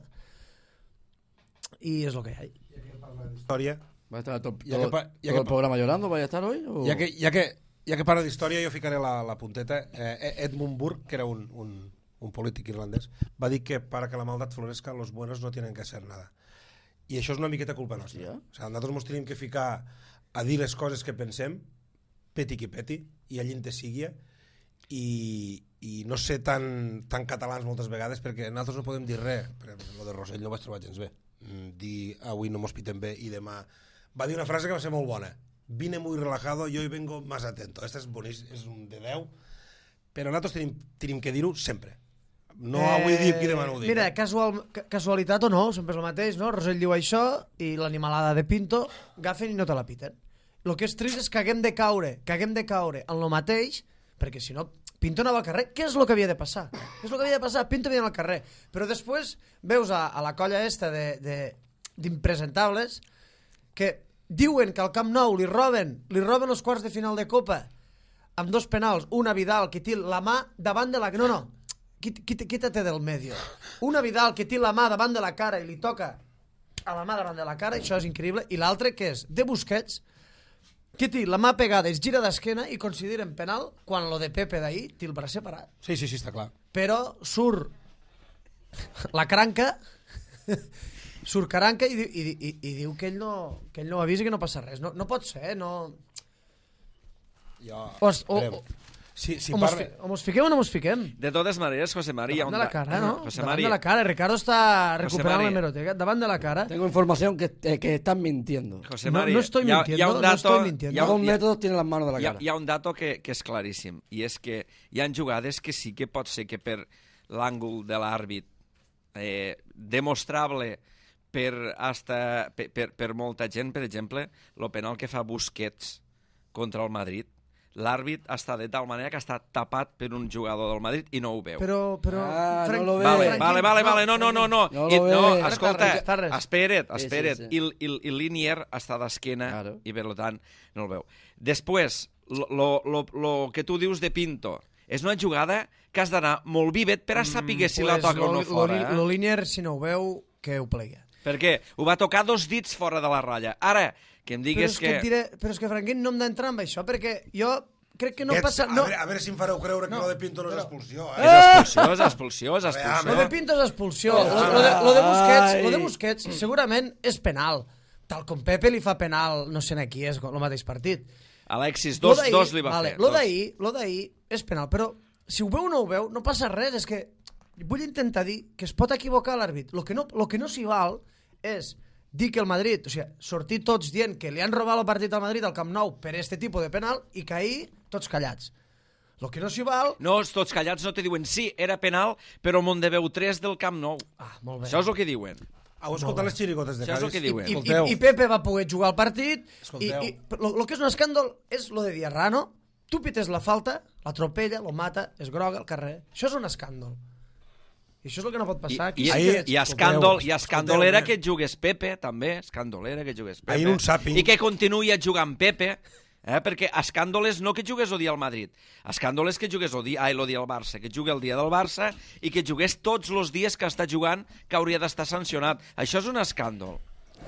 I és el que hi ha.
Història.
¿Va a estar todo,
Ya
todo-
que pa- ya
todo
que
el
pa-
programa llorando? ¿Vaya a estar hoy? o-
Ja que, ja que, ja que parla d'història, jo ficaré la, la punteta. Eh, Edmund Burke, que era un, un, un polític irlandès, va dir que para que la maldad florezca, los buenos no tienen que hacer nada. I això és una miqueta culpa nostra.
Hòstia.
O sigui, nosaltres ens tenim que ficar a dir les coses que pensem, peti qui peti, i allí en te sigui, i, i no ser tan, tan catalans moltes vegades, perquè nosaltres no podem dir res. Per exemple, lo de Rosell no ho vaig trobar gens bé. Mm, Dir avui no mos pitem bé i demà... Va dir una frase que va ser molt bona. Vine muy relajado, yo hoy vengo más atento. Esta és boníssim, és un de deu, però nosaltres tenim, tenim que dir-ho sempre. No eh, avui dic i demà no ho dic.
Mira, casual, ca- casualitat o no, sempre és el mateix, no? Rosell diu això i l'animalada de Pinto gafen i no te la piten. El que és trist és que haguem de caure, que haguem de caure en lo mateix, perquè si no, Pinto anava al carrer. Què és el que havia de passar? Què és el que havia de passar? Pinto havia d'anar al carrer. Però després veus a, a la colla esta de, de, d'impresentables que diuen que al Camp Nou li roben, li roben els quarts de final de Copa amb dos penals, una Vidal que té la mà davant de la... No, no, Quit- quit- quítate del medio. Una Vidal que té la mà davant de la cara i li toca a la mà davant de la cara, això és increïble, i l'altre que és de Busquets, que té la mà pegada, es gira d'esquena i consideren penal quan lo de Pepe d'ahir té el braç separat.
Sí, sí, sí, està clar.
Però surt la cranca surt caranca i, di- i, di- i, i diu que ell no, que ell no avisa que no passa res. No, no pot ser, no...
Jo,
O, es- o,
esperem.
o,
si, si
o, mos
parla...
fi, o mos fiquem o no mos fiquem.
De totes maneres, José Mari... hi ha
Davant
un
de la
da-
cara, no?
José
Davant
Mari,
de la cara. Ricardo està recuperant
Mari.
la hemeroteca. Davant de la cara.
Tengo información que, eh, que están mintiendo.
José
No-
Mari,
no estoy
hi ha-
mintiendo,
hi ha un
no
dato,
estoy mintiendo.
hi ha-
Dos
hi ha-
métodos tienen las manos de la
Hi ha,
cara.
hi ha un dato que, que és claríssim, i és que hi han jugades que sí que pot ser que per l'àngul de l'àrbit eh, demostrable per, hasta, per, per, per molta gent, per exemple, el penal que fa Busquets contra el Madrid, l'àrbit està de tal manera que està tapat per un jugador del Madrid i no ho veu.
Però, però...
Ah,
Frank-
no lo ve.
Vale,
Franquín,
vale, vale, vale, no, no, no, no,
No
I,
lo
no,
ve.
escolta,
Fa res, fa res.
espera't,
Sí, sí,
espera't,
sí.
I, i, i Linier està d'esquena
Claro.
i per tant no el veu. Després, lo, lo, lo, lo que tu dius de Pinto, és una jugada que has d'anar molt vivet per a saber si la toca o no fora. Eh?
Lo Linier, si no ho veu, que ho plegui.
Perquè ho va tocar dos dits fora de la ratlla. Ara, que em
Però
digues
és que,
que...
et diré, però és que Franquín no hem d'entrar amb això, perquè jo crec que no
Aquests,
passa...
a,
No,
veure, a veure si em fareu creure que
No,
no, de Pinto no és
però-
expulsió,
És
eh?
expulsió, és expulsió, és
lo
expulsió.
de Pinto és expulsió.
Ah.
Lo, lo, de, lo, de Busquets,
Ai.
lo de Busquets segurament és penal. Tal com Pepe li fa penal, no sé a qui és, el mateix partit.
Alexis,
Lo
dos,
d'ahir-
dos li va
vale,
fer.
Lo
dos.
d'ahir, lo d'ahir és penal, però si ho veu o no ho veu, no passa res, és que vull intentar dir que es pot equivocar l'àrbit. Lo que no, lo que no s'hi val és dir que el Madrid, o sigui, sortir tots dient que li han robat el partit al Madrid al Camp Nou per este tipus de penal i que ahir tots callats. Lo que no s'hi val...
No, tots callats no te diuen sí, era penal, però m'on deveu tres del Camp Nou.
Ah, molt bé.
Això és el que diuen.
Heu escoltat les xirigotes de
Això és el
Cádiz?
que diuen.
I, i,
Escolteu.
i Pepe va poder jugar al partit i,
Escolteu.
i lo, lo que és un escàndol és lo de Diarrano. Tu pites la falta, l'atropella, lo mata, es groga al carrer. Això és un escàndol. I això és el que no pot
I,
passar.
i,
Aquí
i,
sí que-
i escàndol, i
escolteu,
escàndol era
nen.
que jugués Pepe, també, escàndol era que jugués Pepe.
Ahir un sàping.
I que continuï jugant Pepe, eh? Perquè escàndol és no que jugués el dia al Madrid, escàndol és que jugués el dia, ai, el dia al Barça, que jugui el dia del Barça i que jugués tots els dies que està jugant, que hauria d'estar sancionat. Això és un escàndol.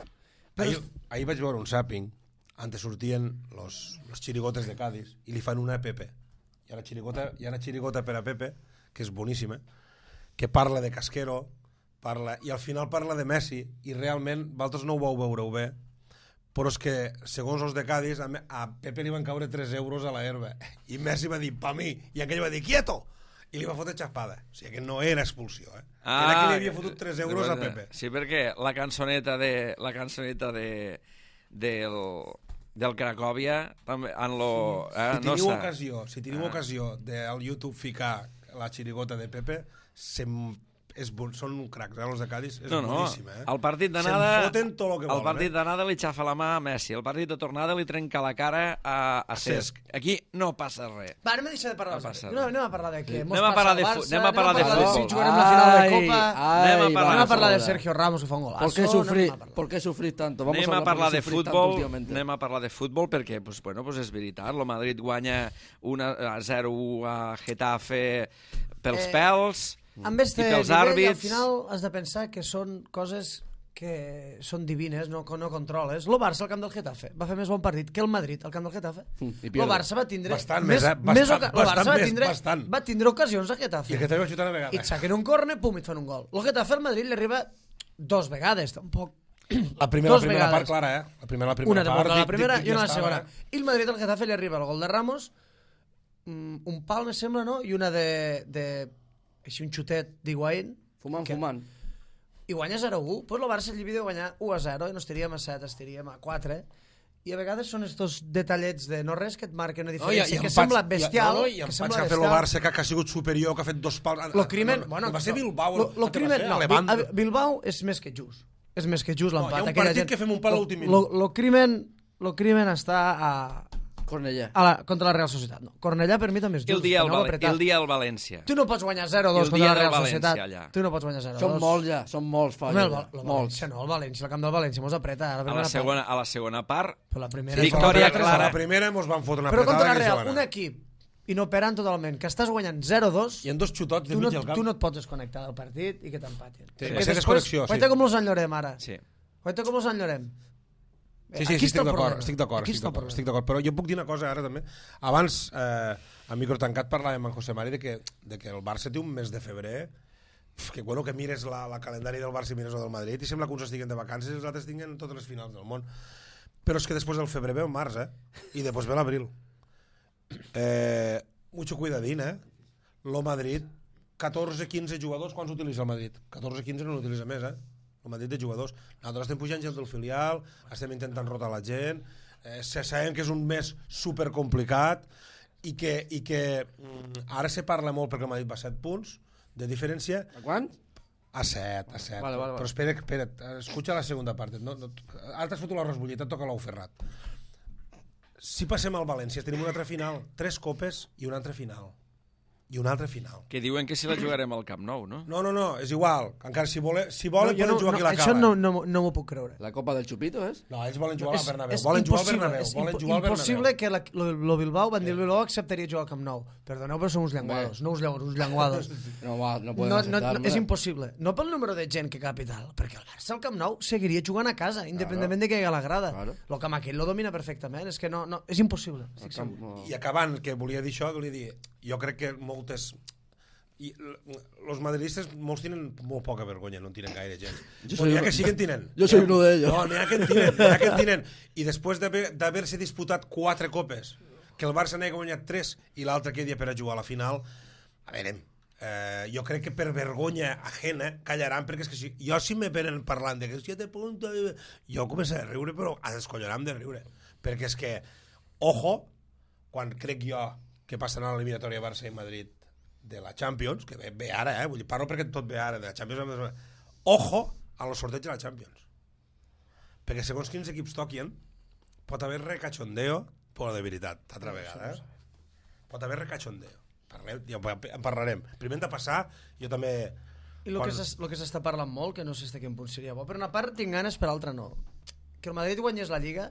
Ahir, ahir vaig veure un sàping, antes sortien los, los chirigotes de Cádiz i li fan una a Pepe. Hi ha una chirigota, hi ha una chirigota per a Pepe, que és boníssima, que parla de Casquero, parla, i al final parla de Messi, i realment, vosaltres no ho vau veure bé, però és que, segons els de Cádiz, a, Me- a Pepe li van caure tres euros a la herba, i Messi va dir, pa mi, i aquell va dir, quieto, i li va fotre xapada. O sigui que no era expulsió, eh? Era que li havia fotut tres euros a Pepe.
Sí, perquè la cançoneta de la cançoneta de del del Cracòvia també en lo eh,
Si
no
teniu
sé.
ocasió, si teniu
Ah.
ocasió de al YouTube ficar la xirigota de Pepe, sem, és bon, són un crac, eh, els de Cádiz, és
No, no,
boníssima, eh?
el partit d'anada...
Se'n foten tot el que
el
volen,
partit
eh?
d'anada li xafa la mà a Messi, el partit de tornada li trenca la cara a, a Cesc. Aquí no passa res.
Va, anem a deixar de parlar.
No passa
No,
res.
anem a parlar de què? Mos
Anem a
passa
parlar
al
de
Barça,
fu- anem a parlar de
de si
futbol.
jugarem la final de
Ay,
Copa.
ay,
Anem a parlar-
Anem a parlar de
ahora.
Sergio Ramos, que fa un golazo.
¿Por qué
anem
sufrir?
a parlar.
¿Por qué sufrir tanto? Vamos
Anem
a
a
hablar
parlar
por qué
de
sufrir tanto
futbol,
últimamente.
anem a parlar de futbol perquè, pues, bueno, pues és veritat, el Madrid guanya un a zero a Getafe pels
Eh,
pèls
Amb este
i pels
nivell,
àrbits.
al final has de pensar que són coses que són divines, no, no controles. El Barça al camp del Getafe va fer més bon partit que el Madrid al camp del Getafe.
Mm, i
El
pierde.
Barça va tindre
Bastant
més,
més, eh?
més
Bastant-
oca- el Barça
bastant
va
més,
tindre,
bastant.
va tindre ocasions a
I
Getafe.
el Getafe va xutar una
I
vegada.
et saquen un córner, pum, i et fan un gol. El Getafe al Madrid li arriba dos vegades, tampoc.
La primera,
Dos
la primera
vegades.
part clara, eh? La primera, la primera
Una de
part.
la
dic-
primera
dic-
i una
ja
la
estava,
segona.
eh?
I el Madrid al Getafe li arriba el gol de Ramos, mm, un pal, me sembla, no? I una de... de així un xutet d'Higuaín.
Fumant,
que-
fumant.
I guanya zero a u. Pues el Barça li havia de guanyar u a zero i no estaríem a set, estaríem a quatre. I a vegades són estos detallets de no res que et marquen una diferència,
i
que
empats-
sembla bestial.
I, no, no, i
que
empats
sembla
que ha fet el
bestial.
Barça, que, que ha sigut superior, que ha fet dos pals...
Lo crimen,
no, no,
bueno,
no, va ser
no,
Bilbao.
Lo, lo
no te va
crimen,
ser?
no,
A Levante.
Bil- a Bilbao és més que just. És més que just
No,
l'empat.
hi ha un
Aquella
partit
gent-
que fem un pal a l'últim
Lo,
minut.
lo, crimen, lo crimen està a,
Cornellà.
a la, contra la Real Societat. No. Cornellà per mi també és just.
El dia, al
aneu a
Val
apretar.
el dia al València.
Tu no pots guanyar zero a dos
El
contra
dia
la
del
Real
València,
Societat.
allà.
Tu no pots guanyar zero a dos.
Són molts ja, són molts fallos.
Home, el,
ja.
Val- el
molts.
València no, el València, el camp del València mos apreta. A la
A
primera
la segona, a la segona part,
part. Però la primera
Sí, victòria
a
clara.
A la primera mos van fotre una
Però contra
apretada
la
que
Real,
se va
un
anar.
equip inoperant totalment, que estàs guanyant zero a dos,
Hi ha dos xutots de
tu no,
mig al camp.
tu no et pots desconnectar del partit i que t'empatin.
Sí,
Perquè
va ser
després,
desconnexió, sí.
guaita com els enllorem ara.
sí.
Guaita com els enllorem.
Sí, sí,
Aquí
sí,
està
estic
el
d'acord,
problema.
estic d'acord,
Aquí
estic
està el
d'acord,
problema.
estic d'acord, però jo puc dir una cosa ara també. Abans, eh, a micro tancat, parlàvem amb José Mari de que, de que el Barça té un mes de febrer pf, que bueno que mires la, la calendari del Barça i mires el del Madrid i sembla que uns estiguen de vacances i els altres tinguen totes les finals del món. Però és que després del febrer ve el març, eh? I després ve l'abril. Eh, mucho cuidadín, eh? Lo Madrid, catorze quinze jugadors, quants utilitza el Madrid? catorze quinze no n'utilitza més, eh? El Madrid de jugadors. Nosaltres estem pujant gent del filial, estem intentant rotar la gent, eh, sabem que és un mes supercomplicat i que, i que mm, ara se parla molt perquè el Madrid va a set punts de diferència.
A quant?
A set, a set.
Vale, vale, vale.
Però espera, espera, escucha la segunda parte. No, no, ara t'has fotut l'arròs bullit, et toca l'ou ferrat. si passem al València, tenim una altra final, tres copes i una altra final. I una altra final.
Que diuen que si la jugarem al Camp Nou, no?
No, no, no, és igual. Encara si volen, si volen
no,
poden
no,
jugar
no,
aquí a la
això
Cala.
no, no, no m'ho puc creure.
La Copa del Chupito, és?
No, ells volen jugar
És-
al Bernabéu.
és
Volen jugar al
impossible,
Bernabéu.
és
Volen
impo-
jugar al
impossible
Bernabéu.
que la, lo, lo Bilbao, van dir el Bilbao acceptaria jugar al Camp Nou. Perdoneu, però som uns llenguados, no uns, llenguados, uns llenguados.
No, va, no
No,
podem
no,
acceptar-me.
no, és impossible. No pel número de gent que cap i tal, perquè el Barça al Camp Nou seguiria jugant a casa, independentment de que hi hagi la grada.
Claro.
Lo Camp aquell lo domina perfectament, és que no, no, és impossible.
El
estic
camp,
segur.
no.
I acabant, que volia dir això, volia dir, jo crec que moltes... I els madridistes, molts tenen molt poca vergonya, no en tenen gaire gent.
Jo
Però
soy
n'hi ha
uno-
que sí que en tenen.
Jo soy uno de ellos.
No, n'hi ha que en tenen, n'hi ha que en tenen. I després d'haver- d'haver-se disputat quatre copes, que el Barça n'ha guanyat tres i l'altre quedi per a jugar a la final, a veure, eh, jo crec que per vergonya ajena callaran, perquè és que si, jo si me venen parlant de que siete puntos, jo començaré a riure, però a descollonar-me de riure. Perquè és que, ojo, quan crec jo que passarà l'eliminatòria Barça i Madrid de la Champions, que ve, ve ara, eh? Vull dir, parlo perquè tot ve ara, de la Champions, ojo a los sorteig de la Champions. Perquè segons quins equips toquien, pot haver recachondeo, però de veritat, altra vegada, eh? Pot haver recachondeo. Parlem, ja en parlarem. Primer hem de passar, jo també...
I el
quan-
que s'es- lo que s'està parlant molt, que no sé fins a quin punt seria bo, per una part tinc ganes, per altra no. Que el Madrid guanyés la Lliga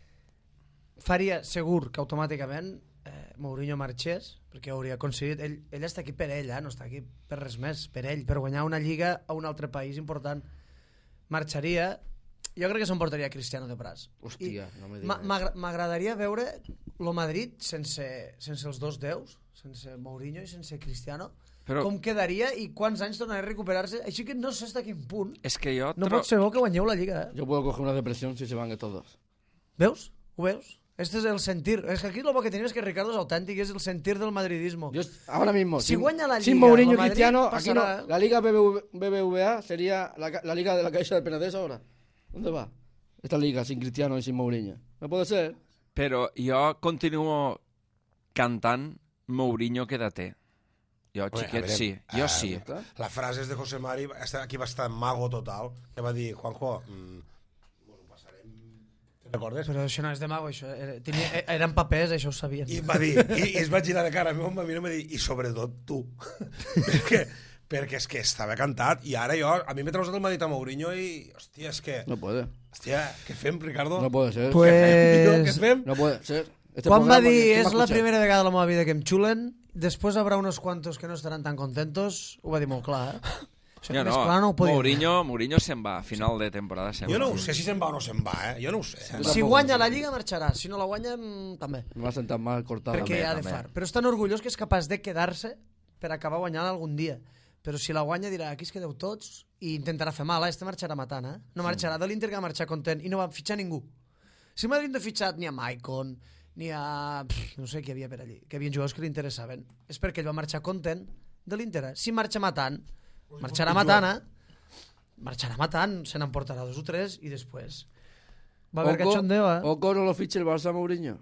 faria segur que automàticament eh, Mourinho marxés, perquè hauria aconseguit... Ell, ell està aquí per ell, eh? No està aquí per res més, per ell, per guanyar una Lliga a un altre país important. Marxaria... Jo crec que s'emportaria Cristiano de Pras.
Hòstia, no me
Ma-
digues.
m'agra- M'agradaria veure lo Madrid sense, sense els dos déus, sense Mourinho i sense Cristiano,
Però-
com quedaria i quants anys tornaria a recuperar-se. Així que no sé hasta quin punt.
És que jo...
No
tro-
pot ser bo que guanyeu la Lliga, eh?
Yo puedo coger una depresión si se van todos.
Veus? Ho veus? Este es el sentir. Es que aquí lo que tienes es que Ricardo es auténtico, es el sentir del madridismo.
Yo, ahora mismo,
Si guaña la
sin
Liga,
Mourinho
lo
y
Madrid
Cristiano, aquí no,
pasará, ¿eh?
la Liga B B V A sería la, ca- la Liga de la Caixa del Penedès ahora. ¿Dónde va? Esta Liga sin Cristiano y sin Mourinho. No puede ser.
Però jo continuo cantant Mourinho quédate. Jo,
Home,
xiquet,
a veure,
sí. Jo
eh,
sí.
La frase és de José Mari, aquí va estar mago total, que va dir, Juanjo, mm, mos ho passarem... Te'n recordes?
Però això no és de mago, això. Era, tenia, eren papers, això ho sabien.
I em va dir, i, i es va girar de cara a mi, em va mirar i em va dir, i sobretot tu. perquè, perquè és que estava cantat, i ara jo, a mi m'he trausat el Madrid a Mourinho i, hòstia, és que...
No puede.
Hòstia, què fem, Ricardo?
No puede ser.
Pues-
Tio, què fem?
No puede ser. Este
Quan va
programa,
dir,
¿quién
és
va
la
escuchar?
primera vegada de la meva vida que em xulen, després habrà unos cuantos que no estaran tan contentos, ho va dir molt clar, eh? Això
Jo
més
no,
clar no ho podia dir.
Mourinho, Mourinho se'n va, a final de temporada se'n
Jo
va.
no ho sé si se'n va o no se'n va, eh? Jo no ho sé.
Jo
Si
tampoc
guanya
ho sé.
la Lliga marxarà, si no la guanya mm, també.
Me va a sentar mal cortada.
Perquè hi ha de
també.
far. Però és tan orgullós que és capaç de quedar-se per acabar guanyant algun dia. Però si la guanya dirà, aquí es quedeu tots i intentarà fer mal, eh? Este marxarà matant, eh? No marxarà de l'Inter, que va marxar content i no va fitxar ningú. Si Madrid no ha fitxat ni a Maicon, ni a... pff, no sé qui hi havia per allí, que hi havia jugadors que li interessaven. És perquè ell va marxar content de l'Inter. eh? Si marxa matant, marxarà matant, eh? Marxarà matant, se n'emportarà dos o tres i després va haver cachondeo, eh?
Oco no lo fiche el Barça a Mourinho.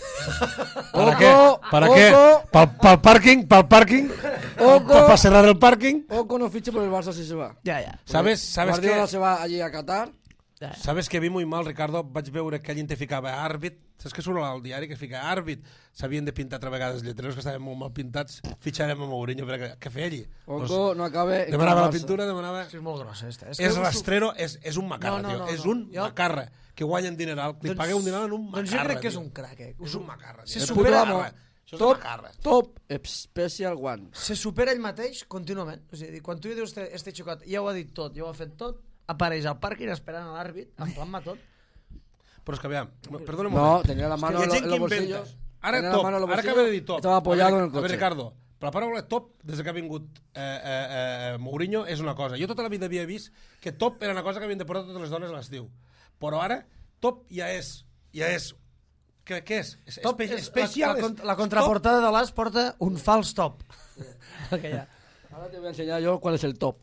¿Para qué? ¿Para qué? ¿Para el parking? ¿Para el parking?
Oco.
¿Para cerrar el parking?
Oco no fiche por el Barça si se va.
Ja, ja.
¿Sabes, sabes
Guardiola
que...
se va allí a Qatar.
ja.
Sabes que vi muy mal, Ricardo, vaig veure que allí te ficava àrbit, saps que surt al diari que fica àrbit, s'havien de pintar altra vegada els lletreros que estaven molt mal pintats, fitxarem a Mourinho, perquè què feia allí?
Oco no acabe en
Demanava la
Barça.
pintura, demanava...
És molt gros, este.
És, és rastrero, és, és un macarra,
No, no,
tio,
no,
és
no.
un
Jo-
macarra, que guanya en dineral, li
Doncs-
pagueu un dineral en un macarra,
Doncs jo crec que és
tio.
un crac, eh?
És un macarra,
Se
tio.
supera-
Puto amo.
Això és
Top,
macarra.
top special one.
Se supera ell mateix contínuament. O sigui, quan tu dius, este, este xicot ja ho ha dit tot, ja ho ha fet tot, apareix al pàrquing esperant a l'àrbit, en plan tot.
Però és que, aviam, perdona un
No,
moment.
tenía la
És que
mano
hi ha
en, lo-
gent
en
que
los
inventa.
bolsillos.
Ara
Tenía la
top,
mano en los
ara
bolsillos.
acaba de dir top.
Estaba apoyado
a veure,
en el
A veure,
coche.
Ricardo, però la paraula top, des que ha vingut eh, eh, eh, Mourinho, és una cosa. Jo tota la vida havia vist que top era una cosa que havien de portar totes les dones a l'estiu. Però ara, top ja és... Ja és què, què és? és
Top
espe
és,
especial?
la, la,
és-
cont- la contraportada de l'As porta un fals top. que ja.
Ahora te voy a enseñar yo cuál es el top.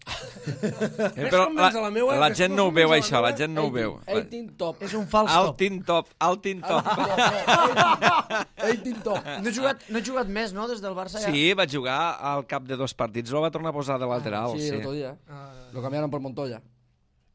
Eh, però
com
la,
menys a la meua,
la
ves
gent
com
no ho
menys
veu,
a la
això, la
meua.
gent no ho veu.
eighteen top.
És un fals top.
Altin top, altin top.
eighteen top.
No he, jugat, no he jugat més, no, des del Barça ja?
Sí, va jugar al cap de dos partits, lo va tornar a posar de lateral.
Sí,
Sí,
el otro día.
Ah,
Lo cambiaron por Montoya.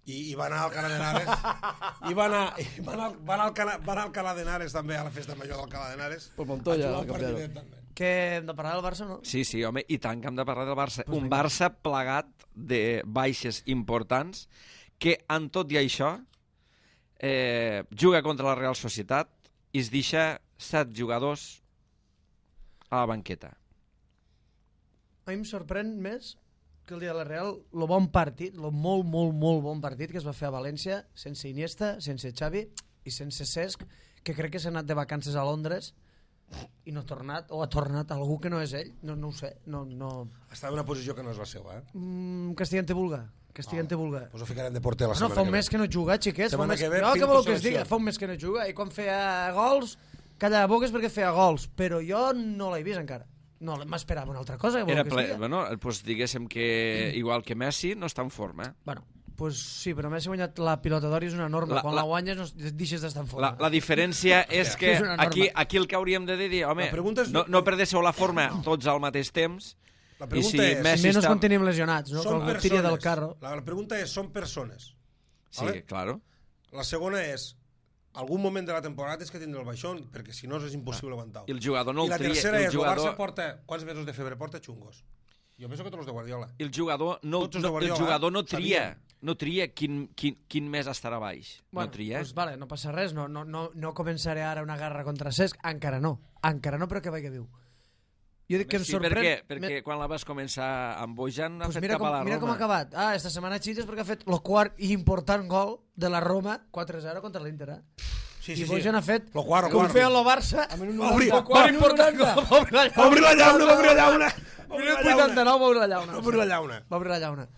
I, i va anar al Cala d'Henares i va anar, i va anar, va anar, al, Cana, va anar al Cala d'Henares també a la festa major del Cala d'Henares
Por Montoya,
a jugar un
campeón.
partidet també.
Que hem de parlar del Barça, no?
Sí, sí, home, i tant que hem de parlar del Barça.
Pues
un
venga.
Barça plegat de baixes importants que, en tot i això, eh, juga contra la Real Societat i es deixa set jugadors a la banqueta.
A mi em sorprèn més que el dia de la Real, el bon partit, el molt, molt, molt bon partit que es va fer a València, sense Iniesta, sense Xavi i sense Cesc, que crec que s'ha anat de vacances a Londres i no ha tornat, o ha tornat algú que no és ell, no, no ho sé, no... no...
Estava en una posició que no és la seva, eh?
Mm, Castellante vulga, Castellante
Oh,
vulga.
Pues ho ficarem de porter la
No,
setmana
fa un
que ve.
mes que no juga, xiquets. Fa un
Setmana
mes...
que ve,
Jo, què
pinto
voleu que es
selecció.
diga? Fa un mes que no juga, i quan feia gols, callava boques perquè feia gols, però jo no l'he vist encara. No, m'esperava una altra cosa.
Era
que
ple...
es diga.
bueno, pues diguéssim que, igual que Messi, no està en forma.
Bueno, pues sí, però Messi ha guanyat la pilota d'or i és una norma.
La-
Quan
la-
la, guanyes no deixes d'estar en forma.
La, la diferència és que
És una norma.
aquí, aquí el que hauríem de dir, home,
La pregunta és-
no, no perdéssiu la forma tots al mateix temps.
La
I
pregunta
si
és-
Messi
Menys
està...
quan tenim lesionats, no?
Són
Quan algú tira del
persones.
carro.
La, la pregunta és, són persones.
Sí,
Vale?
claro.
La segona és, algun moment de la temporada és que tindrà el baixón, perquè si no és impossible aguantar-ho.
I el jugador no
I
el
la
tria.
tercera
el
és,
jugador...
el Barça porta... Quants mesos de febre porta xungos? Jo penso que tots els de Guardiola.
El jugador no,
Tots els
no,
de Guardiola,
el jugador no
eh?
tria,
Sabien.
no tria quin, quin, quin mes estarà baix.
Bueno,
no tria.
pues vale, no passa res, no, no, no, no començaré ara una guerra contra Cesc, encara no, encara no, però que vaig que viu. Jo dic que em
sí,
sorprèn...
perquè, perquè
me-
quan la vas començar amb Bojan ha
Pues
fet
mira
cap
com,
a la
mira com ha
Roma.
acabat. Ah, esta setmana xilles perquè ha fet el quart i important gol de la Roma, quatre zero contra l'Inter, eh?
Sí,
I
sí, sí.
Bojan ha fet
Lo quart, lo
com
quart.
feia el Barça,
A minut
Va obrir,
noranta.
el quart important gol. Va obrir la llauna.
Va obrir la llauna, va obrir la llauna! Va obrir
Minut
la llauna!
vuitanta-nou va obrir la llauna.
Va obrir la llauna.
Va obrir la llauna.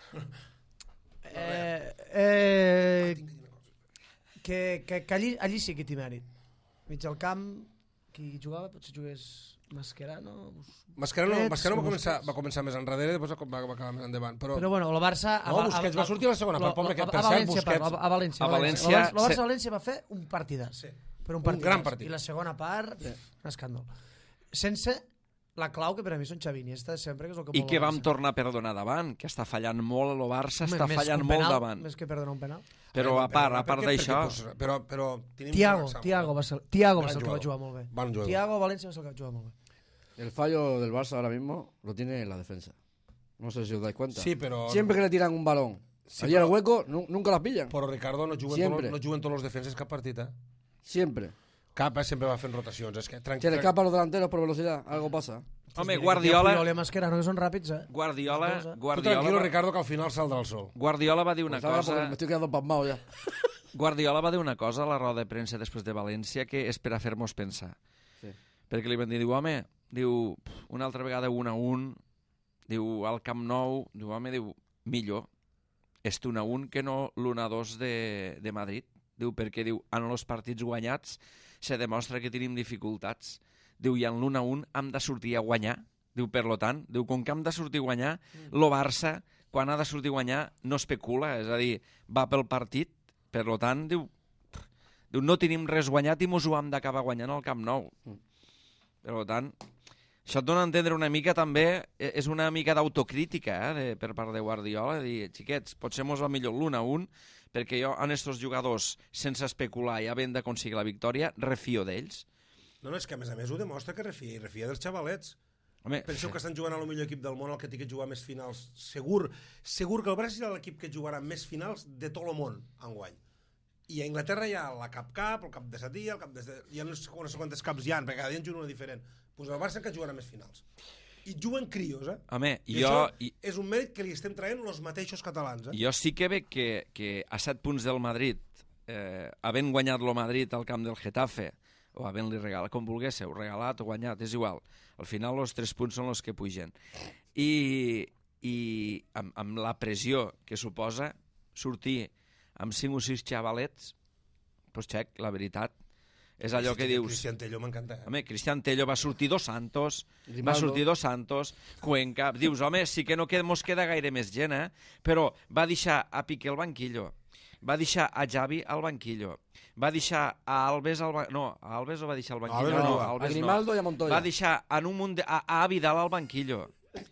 Eh, eh, que, que, que allí, allí sí que té mèrit. Mig al camp, qui jugava, potser jugués Mascherano.
Mascherano,
Busquets,
Mascherano va, començar,
Busquets.
va començar més enrere, després va, va acabar més endavant. Però,
Però bueno, el Barça... a
No,
Val-
Busquets
a-
va sortir a la segona part, pobre, que
a-
per
a
cert,
València,
Busquets-
parlo, a València.
A
a
València,
València. El
se-
Barça-València va fer un partidàs.
Sí.
Però un,
Un
partidàs.
gran partit.
I la segona part, un escàndol. Sense la clau, que per a mi són Xavi i Iniesta, sempre, que és el que
I
vol
que
el
vam
Barça.
tornar a perdonar davant, que està fallant molt, el Barça
Home,
està
més
fallant
que un
molt
penal,
davant.
Més que perdonar un penal.
Però a part, a part
Per què?
d'això...
Perquè, pues, Però, però... tenim
Tiago,
un
Tiago va ser, Tiago va
Gran
ser el que va
jugador.
jugar molt bé.
Bon jugador.
Tiago a València va ser el que va jugar molt bé.
El fallo del Barça ahora mismo lo tiene en la defensa. No sé si os dais cuenta.
Sí, pero...
Siempre que le tiran un balón
Sí,
allí
pero-
al hueco, nu- nunca la pillan.
Però Ricardo no juguen,
Siempre.
tots, no juguen tots els defenses cap partit, eh?
Siempre.
Cap, eh? Sempre va fent rotacions. És que tranqui,
Se le escapa a los delanteros por velocidad, algo pasa.
Home,
Puyol
Guardiola...
i Mascherano, que són ràpids, eh?
Guardiola,
Dos, eh?
Tu
Guardiola,
tranquilo,
va-
Ricardo, que al final saldrà el sol.
Guardiola va dir una
Pues ahora porque
cosa...
me estoy quedando pasmado ya.
Guardiola va dir una cosa a la roda de premsa després de València que és per a fer-nos pensar.
Sí.
Perquè li van dir, diu, home, diu, una altra vegada un a un, diu, al Camp Nou, diu, home, diu, millor este un a un que no l'un a dos de, de Madrid. Diu, perquè, diu, en els partits guanyats se demostra que tenim dificultats. Diu, i en l'un a un hem de sortir a guanyar. Diu, per lo tant, diu, com que hem de sortir a guanyar, lo Barça, quan ha de sortir a guanyar, no especula, és a dir, va pel partit, per lo tant, diu, diu no tenim res guanyat i mos ho hem d'acabar guanyant al Camp Nou. Per tant, això et dona a entendre una mica també, eh, és una mica d'autocrítica eh, de, per part de Guardiola, de dir, xiquets, potser mos va millor l'un a un, perquè jo en estos jugadors, sense especular i havent d'aconseguir la victòria, refio d'ells.
No, no, és que a més a més ho demostra que refia, i refia dels xavalets.
Home,
Penseu que estan jugant a lo millor equip del món, el que té que jugar més finals. Segur, segur que el Barça serà l'equip que jugarà més finals de tot el món enguany. I a Anglaterra hi ha la Cup Cup, el Cap de Setí, el Cap de... Hi ha no sé quantes caps hi ha, perquè cada dia en juguen una diferent. Doncs pues el Barça que jugarà més finals. I juguen crios, eh?
home
I
jo,
això
i,
és un mèrit que li estem traient els mateixos catalans, eh?
jo sí que veig que, que a set punts del Madrid, eh, havent guanyat lo Madrid al camp del Getafe, o havent-li regalat, com volguéssiu, regalat o guanyat, és igual. Al final els tres punts són els que pugen. I, i amb, amb la pressió que suposa sortir amb cinc o sis xavalets, doncs xec, la veritat, és allò que dius...
Cristian Tello m'encanta, eh?
Home, Cristian Tello va sortir dos Santos, va
Grimaldo.
sortir dos Santos, Cuenca... Dius, home, sí que no queda, mos queda gaire més gent, eh? Però va deixar a Piqué al banquillo, va deixar a Xavi al banquillo, va deixar a Alves al banquillo... No, a Alves ho va deixar al banquillo,
Alves
no,
no.
Alves
A Grimaldo
no.
i a Montoya.
Va deixar en un munt de... a, a Vidal al banquillo.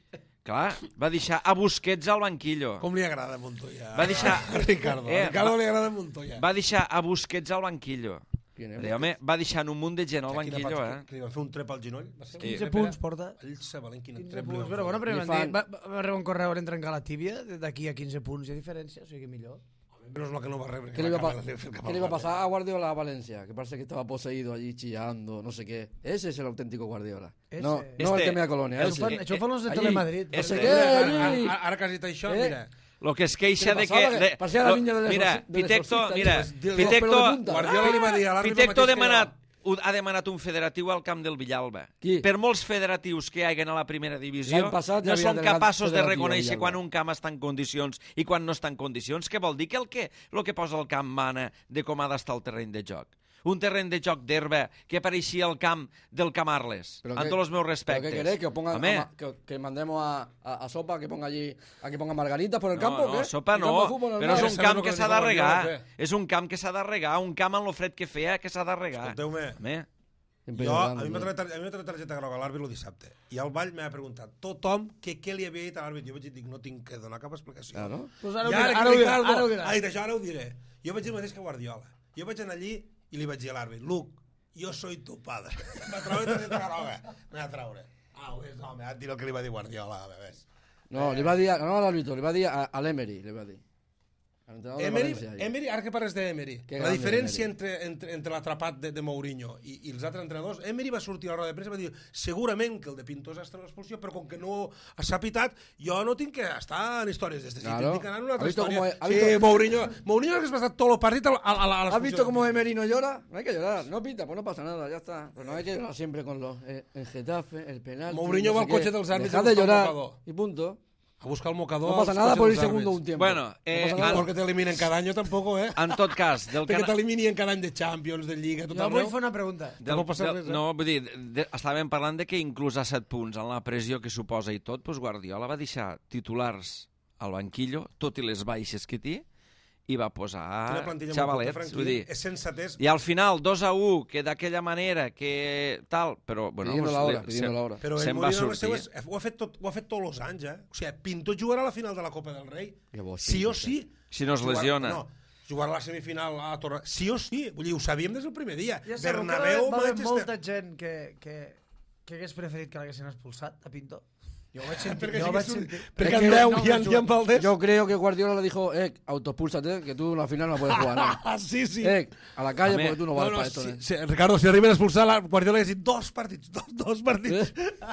Clar, va deixar a Busquets al banquillo.
Com li agrada Montoya.
Va deixar...
A Ricardo,
Eh,
a Ricardo
va-
li agrada Montoya.
Va deixar a Busquets al banquillo.
Quin és?
Deia, home, va deixar un munt de gent al
Quina
banquillo,
part-
eh?
Que li van fer un trep al genoll. Va ser un
quinze
trep,
punts
era-
porta.
Ell saben quin
quinze
trep li
punts,
van
però
fer.
bueno, però
Li
m'han
fan-
dit, va, va rebre un correu en trencar la tíbia, d'aquí a quinze punts hi ha diferència, o sigui que millor.
Menos mal que no va rebre.
¿Qué le, iba a,
va
pa-
acabar el cap
¿Qué
al
le iba a
palo.
pasar a Guardiola a Valencia? Que parece que estaba poseído allí chillando, no sé qué. Ese es el auténtico Guardiola.
Ese.
No, no
Este-
el que me da Colonia.
el-
Això
ese.
ho fan, això ho fan els de
Allí.
Telemadrid.
No sé
Este-
què,
Ara,
allí.
ara, ara que has dit això,
Eh?
mira,
Lo que es queixa
¿Qué
de
le pasaba?
que...
Que
de-
parecía la
lo-
niña del
mira,
exorci- del
Pitecto,
exorcista,
mira,
pues, de los
Pitecto,
pelos de punta.
Guardiola li va dir a l'àrbitre
Pitecto ha
mateix que
demanat,
jo.
ha demanat un federatiu al camp del Villalba.
Qui?
Per molts federatius que hi hagin a la primera divisió,
L'any passat ja
no
havia
són
delegat
capaços de
federatiu a
reconèixer
Villalba.
quan un camp està en condicions i quan no està en condicions. Què vol dir? Que el que, el que posa el camp mana de com ha d'estar el terreny de joc. Un terreny de joc d'herba que pareixia el camp del Camarles,
Pero
amb
qué-
tots els meus
¿Pero
respectes.
qué queréis? ¿Que, os pongan,
Home,
a- que, que mandemos a, a, a Sopa que ponga allí, a que ponga margaritas por el
no,
campo?
no,
¿qué?
sopa
El campo
no,
de fútbol
però
normal.
és un
Sabeu
camp
el
que
que
s'ha
diu
de
Guardiola,
regar.
què?
És un camp que s'ha de regar, un camp amb lo fred que feia que s'ha de regar.
Escolteu-me,
Home,
Siempre
jo, a
llorando,
mi m'ha
tío.
tret, a mi m'ha tret targeta groga a l'àrbit el dissabte. I al ball m'ha preguntat tothom que què li havia dit a l'àrbit. Jo vaig dir, dic, no tinc que donar cap explicació.
Claro.
Pues ara ho
I
dirà,
ara
ara
que
ho dirà,
Ricardo
ara ho dirà.
ha dit això, ara ho diré. Jo vaig dir el mateix que Guardiola. Jo vaig anar allí i li vaig dir a l'àrbit, Luc, jo soy tu padre. Va treure targeta groga. Me va treure. Ah, ho és, home, et diré el que li va dir Guardiola, bebès.
No, le iba a decir, no al árbitro, le iba a decir a- al Emery, le iba a decir. Al entrenador de
Emery,
Valencia. ahí.
Emery, ara que parles d'Emery,
Que
la
grande
diferència
Emery.
entre, entre, entre l'atrapat de, de Mourinho i, i els altres entrenadors, Emery va sortir a la roda de premsa i va dir segurament que el de Pinto és l'expulsió, però com que no s'ha pitat, jo no tinc que estar en històries d'este,
Claro.
tinc que anar en una
¿Ha
altra
visto
història.
cómo es- ha
Sí,
visto-
Mourinho, Mourinho és que es va estar tot el partit a, a, a, a
¿Has
l'expulsió.
visto cómo Emery no llora? No hay que llorar, no pita, pues no pasa nada, ya está. Pero no hay que llorar siempre con los eh, el Getafe, el penal.
Mourinho va al coche dels àrbits
Dejad
a
de
buscar el
llorar
mocador.
y punto.
A buscar el mocador.
No pasa
als
nada
cotxes
por ir
dels
segundo
àrbits.
un tiempo.
Bueno, eh,
pasa
I
nada.
perquè t'eliminen cada any, tampoc, eh?
en tot cas, del
Perquè
que...
t'eliminen cada any de Champions, de Lliga, tot
Jo vull
arreu.
fer una pregunta.
Del,
No passa
del,
res, eh?
no, vull dir, de, estàvem parlant de que inclús a set punts, en la pressió que suposa i tot, doncs Guardiola va deixar titulars al banquillo, tot i les baixes que té, i va posar
Una plantilla molt
xavalets,
curta,
vull dir...
és sensatès.
I al final, dos a u, que d'aquella manera, que tal, però... Bueno,
Pidiendo
pues,
la hora,
le-
pidiendo
se-
la hora.
Però el
se'n va
Mourinho les
sortir.
seues, ho, ha fet tot, ho ha fet tots els anys, eh? O sigui, Pinto jugarà a la final de la Copa del Rei,
Que bo,
sí
sí,
o
sí.
sí.
Si no es
Jugar-
lesiona.
No, jugarà a la semifinal a Torre... Sí o sí, vull dir, ho sabíem des del primer dia.
Ja sabeu que
Bernabéu,
va haver
Manchester...
molta gent que, que, que hagués preferit que l'haguessin expulsat a Pinto. Jo ho vaig sentir.
Perquè
jo
sí
ho
que
vaig
surt-
sentir.
perquè
Es
en
que
Deu
no,
i en,
no,
i en Valdés...
Yo creo que Guardiola le dijo, eh, autopúlsate, que tú en la final no puedes jugar. ¿no?
Ah, sí, sí.
Eh, a la calle
Home,
porque tú no
No,
vales
no,
para esto.
si,
¿eh?
si, Ricardo, si arriben a expulsar, la Guardiola hagués dit dos partits, dos, dos partits.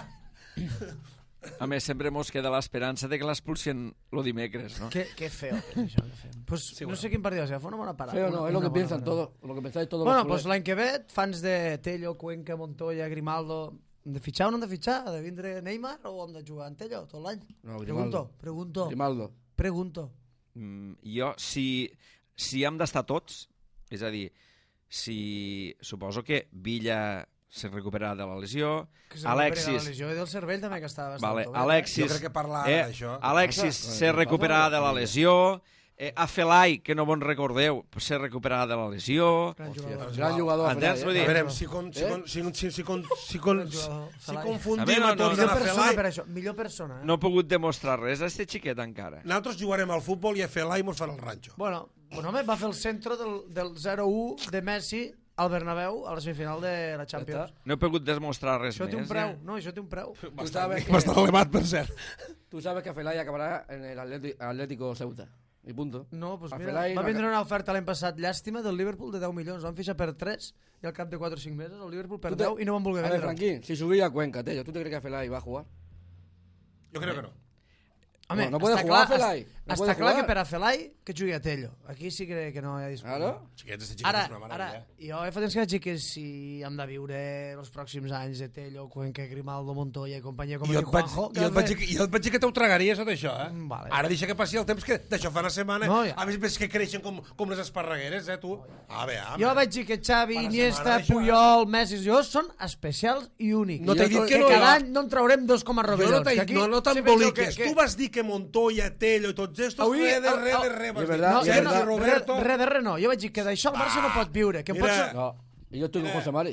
A més, sempre mos queda l'esperança de que l'expulsien lo dimecres, no?
Que, que feo que és això. Que feo. Pues,
Sí,
no
bueno.
sé quin partit va ser, fue una bona parada.
Feo, no,
una-
es lo
una
que
bona
piensan
parada.
todos, lo que pensáis todos
Bueno,
los
pues
culers.
l'any que ve, fans de Tello, Cuenca, Montoya, Grimaldo, hem de fitxar o no hem de fitxar? Ha de vindre Neymar o hem de jugar en Tello tot l'any?
No, Grimaldo.
Pregunto, pregunto,
Grimaldo.
pregunto.
Mm, jo, si, si hem d'estar tots, és a dir, si suposo que Villa se recuperarà de la lesió,
Que se recuperi
Alexis...
de la lesió i del cervell també, que estava bastant
Vale,
bé.
Alexis,
Jo crec que parla ara
eh,
d'això.
Alexis
Passa?
se
Eh,
recuperarà
passa?
de la lesió, eh, Afelai, que no vos recordeu, se recuperarà de la lesió...
Gran
Hòstia,
jugador.
gran jugador.
Entens?
Felai,
Vull
eh?
dir-
A veure, si, con, si,
Eh?
con, si, si, si, con, si, con,
Gran
si,
jugador,
si
Felai.
A
confundim
veure,
a
no,
tots
no,
Millor
en
persona
Afelai,
per això, millor persona. Eh?
No ha pogut demostrar res a este xiquet encara.
nosaltres jugarem al futbol i a Afelai mos farà el ranxo.
Bueno, bueno, home, va fer el centre del, del zero u de Messi al Bernabéu a la semifinal de la Champions.
No he pogut demostrar res
Això té un
més.
preu,
eh?
no, això té un preu.
Tú sabes, que,
Bastant elevat, per cert.
tú sabes que Felay acabará en el Atleti- Atlético Ceuta. Y punto.
No, doncs
A
mira,
Felai
va
no
vindre
acaba-
una oferta l'any passat llàstima del Liverpool de deu milions. Van fitxar per tres i al cap de quatre o cinc mesos el Liverpool per
Tú te-
deu i no van voler
A ver,
vendre.
Franquín, si subía a Cuenca, Tello, ¿tú te crees que Felay va a jugar?
Jo crec que no.
Home,
No, no puede
està
jugar,
clar,
Felai.
est-
No
Està
puede
clar
jugar.
que per a Felai que jugui a Tello. Aquí sí que, que no hi ha discussió.
Claro.
Xiquets, este xiquet
Ara,
és una
ara,
meravella.
jo fa temps que vaig dir que si hem de viure els pròxims anys de Tello, Cuenca, Grimaldo, Montoya i companyia com
I jo
el
et vaig,
Juanjo...
jo et vaig, dir que- jo et vaig dir que t'ho tragaries tot això, eh?
Mm, vale.
Ara deixa que passi el temps, que d'això fa una setmana.
No, ja.
A més, ves que creixen com, com les esparregueres, eh, tu? A veure,
Jo vaig dir que Xavi,
Per la
Iniesta,
setmana d'això,
Puyol, Messi, jo són especials i únics.
No t'he dit
que,
que no,
cada
jo-
any no en traurem dos com a
Jo
rovellons.
no, t'he-
que aquí
no, no
sempre diu
t'emboliques.
que- que-
Tu vas dir que Montoya, Tello i tots estos,
Avui,
res de
au,
res
au,
de res.
i
vas
és
dir.
verdad,
No,
i
jo
és
Sergi
no,
Roberto...
res, res de res no. Jo vaig dir que d'això el Barça no pot viure. Que pot
Mira,
ser...
No. Y yo estoy con
Mira.
José Mari.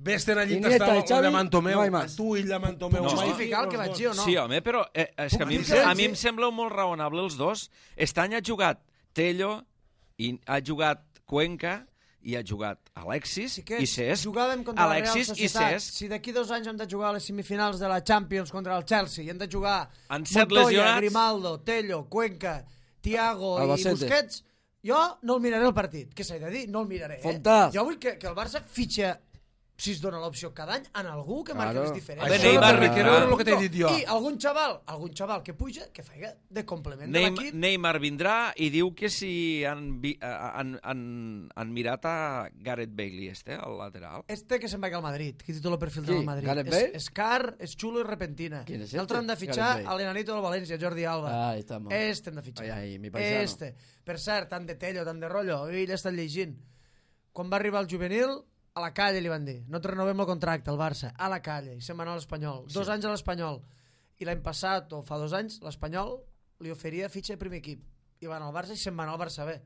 Ves-te'n allí on
Iniesta
estava
i Xavi,
el de Mantomeu,
no hay más.
tu i el de Mantomeu.
Puc
mai.
justificar el que vaig dir o no?
Sí, home, però eh, és que a mi, em,
dir que
a
vaig
mi
dir-
em sembleu molt raonable els dos. Este any ha jugat Tello, i ha jugat Cuenca, i ha jugat Alexis
Xiquets,
i Cesc.
jugàvem contra
Alexis
la Real
i
Societat.
Cesc.
Si d'aquí dos anys hem de jugar a les semifinals de la Champions contra el Chelsea i hem de jugar
Han set
Montoya,
lesionats.
Grimaldo, Tello, Cuenca, Thiago
Albacete.
i Busquets, jo no el miraré el partit. Què s'ha de dir? No el miraré. Eh?
Fontàs.
Jo vull que, que el Barça fitxa, si es dona l'opció cada any, en algú que marqui
Claro.
les diferents.
Home,
Això
Neymar,
no té res a veure amb el que t'he dit jo.
I algun xaval, algun xaval que puja, que faci de complement de
Neym
l'equip.
Neymar vindrà i diu que si han, vi han, han, han mirat a Gareth Bailey, este, al lateral.
Este que se'n va al Madrid, que titula perfil
Qui?
del Madrid.
Gareth
és,
Bale?
és car, és xulo i repentina.
¿Quién es
L'altre
este?
hem de fitxar
Gareth Bale.
a l'enanito del València, Jordi Alba.
Ah, ahí estamos.
Este hem de fitxar.
Ai, ai, mi paisano.
Este. Per cert, tant de tello, tant de rotllo, ell ha estat llegint. Quan va arribar al juvenil, a la calle li van dir, no et renovem el contracte, el Barça, a la calle, i se'n va anar a l'Espanyol. Dos anys a l'Espanyol. I l'any passat, o fa dos anys, l'Espanyol li oferia fitxa de primer equip. I va anar al Barça i se'n va anar al Barça B.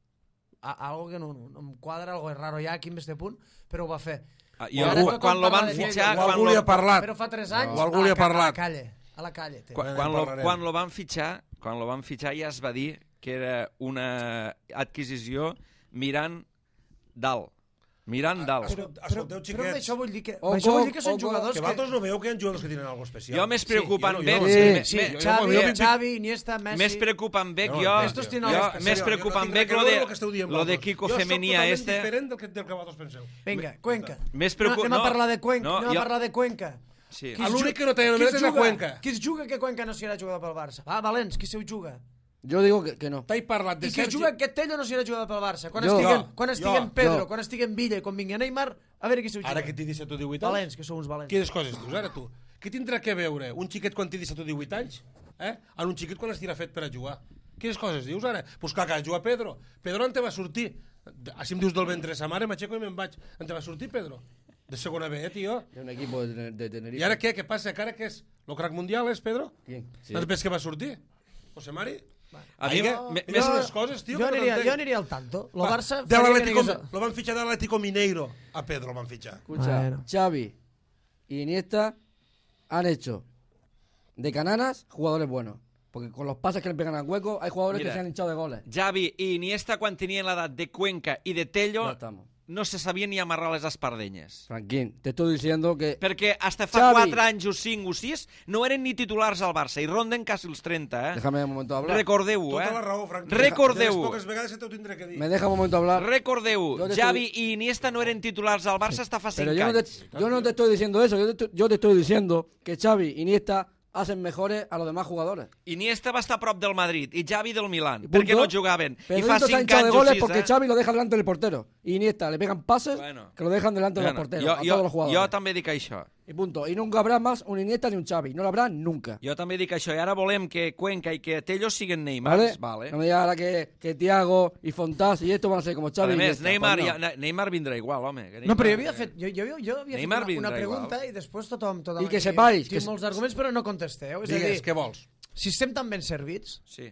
A, algo que no, no em quadra, algo és raro ja aquí en este punt, però ho va fer.
Ah,
I
jo,
ara
quan,
tothom
quan lo
parla
van
de
fitxar...
Diego.
O
Quan
algú li
lo,
ha parlat.
Però fa tres anys,
O algú
a,
li
la,
ha
ca- a la
parlat.
calle. A la calle. té.
quan,
En
quan, lo,
parlarem.
quan lo van fitxar, quan lo van fitxar ja es va dir que era una adquisició mirant dalt. Mirant dalt.
Però,
Escolta-
però,
escolteu,
però
xiquets.
amb això vull dir que,
Ojo,
amb això vull dir que són
ojo,
jugadors
Que
que...
vosaltres no veieu que hi ha jugadors que tenen alguna especial.
Jo m'és preocupant
Sí, jo no-
Bec,
jo no-
Sí,
me-
Sí,
me-
Xavi,
jo- jo-
Xavi, Iniesta, Messi...
Més preocupant Bec,
No,
jo,
estos tienen
jo
algo especial.
més
Jo no
preocupant
tinc
Bec
res a
lo
veure
de,
amb el que esteu dient
lo de
vosaltres.
Kiko
Jo soc
Femenia
totalment
este.
diferent del que, del que vosaltres penseu.
Vinga, Cuenca.
Més
No,
preocup-
anem a
no,
parlar de Cuenca.
no,
anem
jo-
a parlar de Cuenca.
Sí.
Qui es
L'únic
ju-
que no té
qui
només
es
és a
juga?
Cuenca.
Qui es juga que Cuenca no serà jugador pel Barça? Va, Valents, qui se ho juga?
Yo digo que, que no.
T'he parlat de
I qui es
Sergi...
juga que Tello no serà jugador pel Barça? Quan
Jo.
estiguen,
Jo.
quan estiguen
Jo.
Pedro,
Jo.
quan estiguen Villa i quan vingui Neymar, a veure qui se ho juga.
Ara que té disset o divuit anys...
Valents, que sou uns valents.
Quines coses dius, ara tu? Què tindrà que veure un xiquet quan té disset o divuit anys eh? en un xiquet quan estirà fet per a jugar? Quines coses dius ara? Pues clar que ha jugat Pedro. Pedro on te va sortir? Així em dius del ventre sa mare, m'aixeco i me'n vaig. On te va sortir Pedro? De segona B, eh, tio?
De un equipo de, de Tenerife.
I ara què? Què passa? Que ara què és? Lo crack mundial és Pedro?
¿Quién? Sí.
Doncs ves que va sortir? José Mari?
A mi,
Vinga,
me-
més
Jo-
les coses, tio,
jo
que no
aniria,
t'entenc.
jo aniria al tanto. Lo
Va,
Barça...
de
faria que
l'Atlético...
anés a-
Lo van fitxar de l'Atlético Mineiro. A Pedro lo van fitxar.
Escucha,
Bueno.
Xavi y Iniesta han hecho de cananas jugadores buenos. Porque con los pases que le pegan al hueco, hay jugadores
Mira.
que se han hinchado de goles.
Xavi i Iniesta, quan tenien l'edat de Cuenca i de Tello,
Ya estamos.
no se sabien ni amarrar les espardenyes.
Franquín, te estoy diciendo que...
Perquè hasta fa
Xavi.
quatre anys o cinc o sis no eren ni titulars al Barça i ronden quasi els trenta, eh?
Déjame un momento hablar.
Recordeu-ho, eh?
Tota la raó, Frank. De
Recordeu-ho.
les poques vegades que t'ho tindré que dir.
Me deja un momento hablar.
Recordeu-ho.
Jo te
Xavi
estoy-
i Iniesta no eren titulars al Barça hasta fa cinc
Pero yo no, te,
anys.
yo no te estoy diciendo eso. Yo te, estoy- yo te estoy diciendo que Xavi y Iniesta hacen mejores a los demás jugadores.
Iniesta va estar a prop del Madrid i Xavi del Milan,
Y
perquè
punto.
no jugaven. I
Pedrito
fa
se ha
cinc
hinchado de
anys o
goles
sis,
porque
eh?
Xavi lo deja delante del portero. Y Iniesta le pegan pases
Bueno.
que lo dejan delante del
Bueno,
portero.
jo,
a
jo,
todos los jugadores.
jo també dic això.
Y punto. Y nunca habrá más un Iniesta ni un Xavi. No lo habrá nunca.
Jo també dic això. I ara volem que Cuenca i que Tello siguen Neymar.
¿Vale?
Vale.
No me digas ahora que, que Thiago y Fontás y esto van a ser como
A
Xavi y
més,
Iniesta.
Neymar,
Pues no.
ja, Ne- Neymar vindrà igual, home. que
No,
Neymar-
però jo havia fet, jo, jo, jo havia fet
Neymar
una, una
vindrà
pregunta
igual.
i després tothom... tothom
I que
aquí
sepáis
Tinc
que-
molts arguments, però no contesteu. És a
Digues,
dir,
què vols?
si estem tan ben servits,
Sí.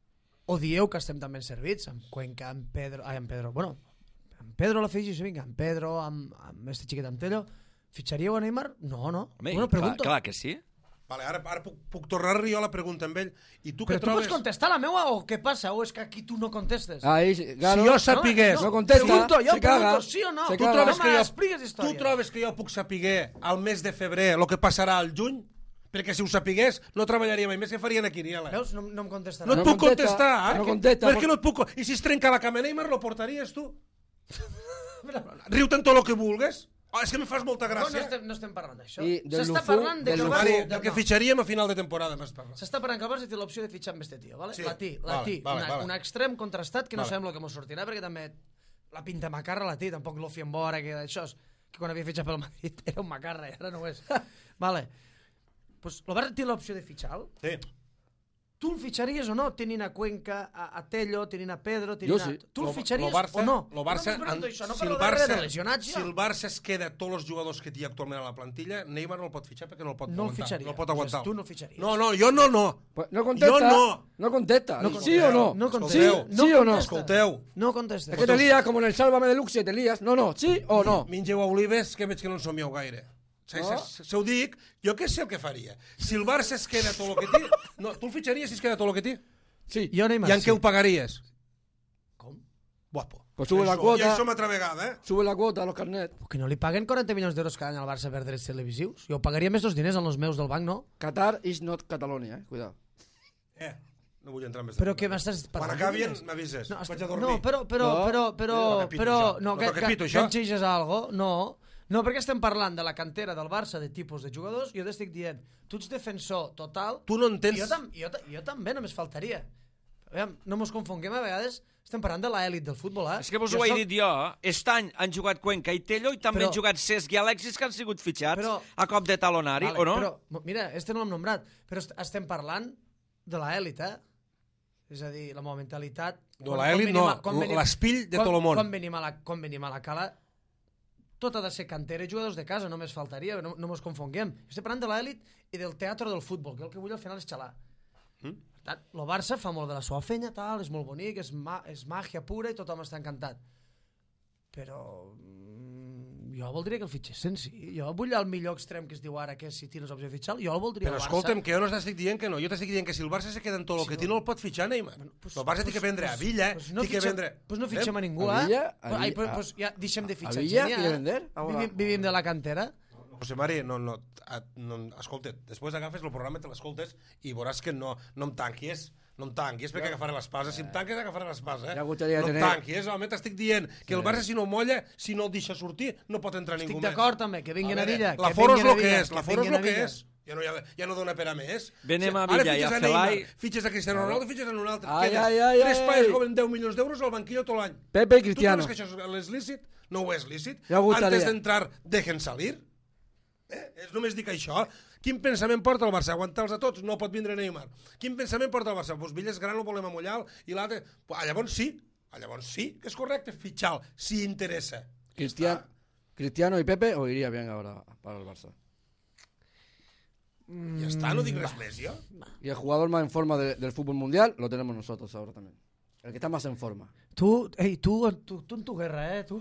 o dieu que estem tan ben servits, amb Cuenca, amb Pedro... Ai, amb Pedro, bueno, amb Pedro l'afegis, vinga, amb Pedro, amb, amb este xiquet, amb Tello, fitxaríeu a Neymar? No, no.
Home,
bueno,
clar,
pregunto.
clar que sí.
Vale, ara, ara puc, puc tornar jo a la pregunta amb ell. I tu
Però
què
tu
trobes...
pots contestar la meua o què passa? O és que aquí tu no contestes?
Ahí, sí, claro.
Si jo sapigués...
no contesta,
pregunto, jo
se caga.
pregunto, sí o no?
Se
Tu
caga.
trobes
que
que
jo-
expliques història.
Tu trobes que jo puc saber al mes de febrer el que passarà al juny? Perquè si ho sapigués, no treballaria mai més que farien a Quiniela.
Veus? No, no em contestarà.
No et
No
puc
contesta,
contestar.
no
eh?
contesta,
No és
por-
que no et puc... I si es trenca la cama Neymar, lo portaries tu? Riu-te'n tot el que vulgues. Oh, és que me fas molta
No, no
gràcia.
estem, no estem parlant d'això.
I del
S'està
Lufú-
parlant de
del
que el
Lufú-
Barça...
Mari, del que fitxaríem a final de temporada m'has parlat.
S'està parlant que el Barça té l'opció de fitxar amb este tio, vale?
Sí,
Latí,
vale,
Latí,
vale,
una,
vale.
un extrem contrastat que no
Vale.
sabem el que mos sortirà, perquè també la pinta macarra Latí, tampoc l'Ofi en vora, que això és, que quan havia fitxat pel Madrid era un macarra i ara no ho és. Vale. Pues el Barça té l'opció de fitxar-lo.
Sí.
Tu el fitxaries o no? Tenint a Cuenca, a, a Tello, tenint a Pedro, tenint
Jo sí.
a... Tu el
Lo-
fitxaries
lo Barça,
o no?
Lo Barça,
no,
en,
això, no
si, el
parlo de res
Barça,
de lesionats,
si
ja.
el Barça es queda tots els jugadors que té actualment a la plantilla, Neymar no el pot fitxar perquè no el pot
No el
aguantar.
fitxaria.
No el pot aguantar.
Pues tu no el fitxaries.
No, no, jo no, no.
Pues no contesta.
Jo no.
No contesta.
No
¿Sí
contesta.
o no?
No
¿Sí,
contesta.
sí o no?
contesta.
Escolteu.
No contesta.
Es que te lías como en el Sálvame Deluxe, te lías. No, no, ¿sí o no?
Mingeu a Olives, que veig que no en somieu gaire. Se,
No?
se, se ho dic, jo què sé el que faria. Si el Barça es queda tot el que té... No, tu el fitxaries si es queda tot el que té?
Sí.
Jo Neymar,
I en
sí.
què ho pagaries?
Com?
Guapo.
Pues sube la
Això-
quota.
I això una altra vegada, eh?
Sube la cuota a los carnets.
Que no li paguen quaranta milions d'euros cada any al Barça per drets televisius? Jo pagaria més els diners en els meus del banc, no?
Qatar is not Catalonia, eh? Cuidado.
Eh, no vull entrar més.
Però què m'estàs
Quan
parlant?
acabin,
de diners?
m'avises.
No,
Vaig
est-
a dormir.
no, però, però,
No.
però, però,
No toca pito,
però,
això.
no,
No
que,
toca
que,
pito,
que
això.
exigeix algo, no. No, perquè estem parlant de la cantera del Barça, de tipus de jugadors, i jo t'estic dient, tu ets defensor total...
Tu no entens-
I jo, tam, jo, ta- jo també, només faltaria. Aviam, no mos confonguem, a vegades estem parlant de l'elit del futbol, eh?
És que vos
Jo
ho he
soc-
dit jo. Aquest any han jugat Cuenca i Tello i també
Però-
han jugat Cesc i Alexis que han sigut fitxats
Però-
a cop de talonari,
Vale,
o no?
Però, mo- mira, este no l'hem nombrat, però est estem parlant de l'elit, eh? És a dir, la meva mentalitat...
De
quan-
l'elit
quan
no,
venim a- quan venim-
l'espill de
quan-
tot el món.
Quan venim a la, quan venim a la cala, tot ha de ser cantera i jugadors de casa, només faltaria, no, no mos confonguem. Estem parlant de l'elit i del teatre del futbol, que el que vull al final és xalar. Mm? Per tant, el Barça fa molt de la seva fenya, tal, és molt bonic, és, ma és màgia pura i tothom està encantat. Però mm, jo voldria que el fitxessin, sí. Jo vull el millor extrem que es diu ara, que és si tires opció de fitxar, jo el voldria
Però
al Barça.
escolta'm, que jo no t'estic dient que no. Jo t'estic dient que si el Barça se queda en tot el que té, no el pot fitxar, Neymar.
Pues,
El Barça té que vendre a Villa,
pues no
té que
fitxem,
vendre...
pues no fitxem a ningú,
A
eh?
Villa, a
Pues- ai,
Villa-
pues, pues ja deixem de
a
fitxar
Villa
gent, ja.
quiere vender? Ahora.
Vivim, vivim de la cantera.
José Mari, no, no, a, no, escolta, després agafes el programa, te l'escoltes i veuràs que no, no em tanquis, no em tanquis perquè agafaré l'espasa. Si em tanques, agafaré l'espasa. Eh?
Ja gustaria
no em
tener-
tanquis, home, t'estic dient que el Barça, si no molla, si no el deixa sortir, no pot entrar ningú
Estic
més.
d'acord també, que vinguin a
veure,
Villa.
La
que
foro és
vinguin a
el que
Villa,
és, la
que
foro és
vinguin
el
a
que
Villa.
és. Ja no, ja, ja no dona per a més.
Venem a
Ara
Villa i
fitxes
a
Neymar,
Felai.
fitxes a Cristiano Ronaldo, fitxes en un altre.
Ai,
Quedes
ai, ai,
tres
ai,
paes
ai.
cobren deu milions d'euros al banquillo tot l'any.
Pepe i
Tu
Cristiano.
creus que això és lícit? No ho és lícit.
Ja gustaría.
Antes d'entrar, dejen salir. Eh? És només dic això. Quin pensament porta el Barça? Aguantar-los a tots? No pot vindre Neymar. Quin pensament porta el Barça? Pues Villa és gran, ho volem amollar, i l'altre... Pues, ah, llavors sí, ah, llavors sí, que és correcte fitxar, si interessa.
Cristiano, Cristiano y Pepe o iría bien ahora para el Barça.
Ja està, no dic res més, jo.
Y el jugador más en forma de- del fútbol mundial lo tenemos nosotros ahora también. El que está más en forma.
Tu, ei, tu, tu, tu en tu guerra, eh? Tu.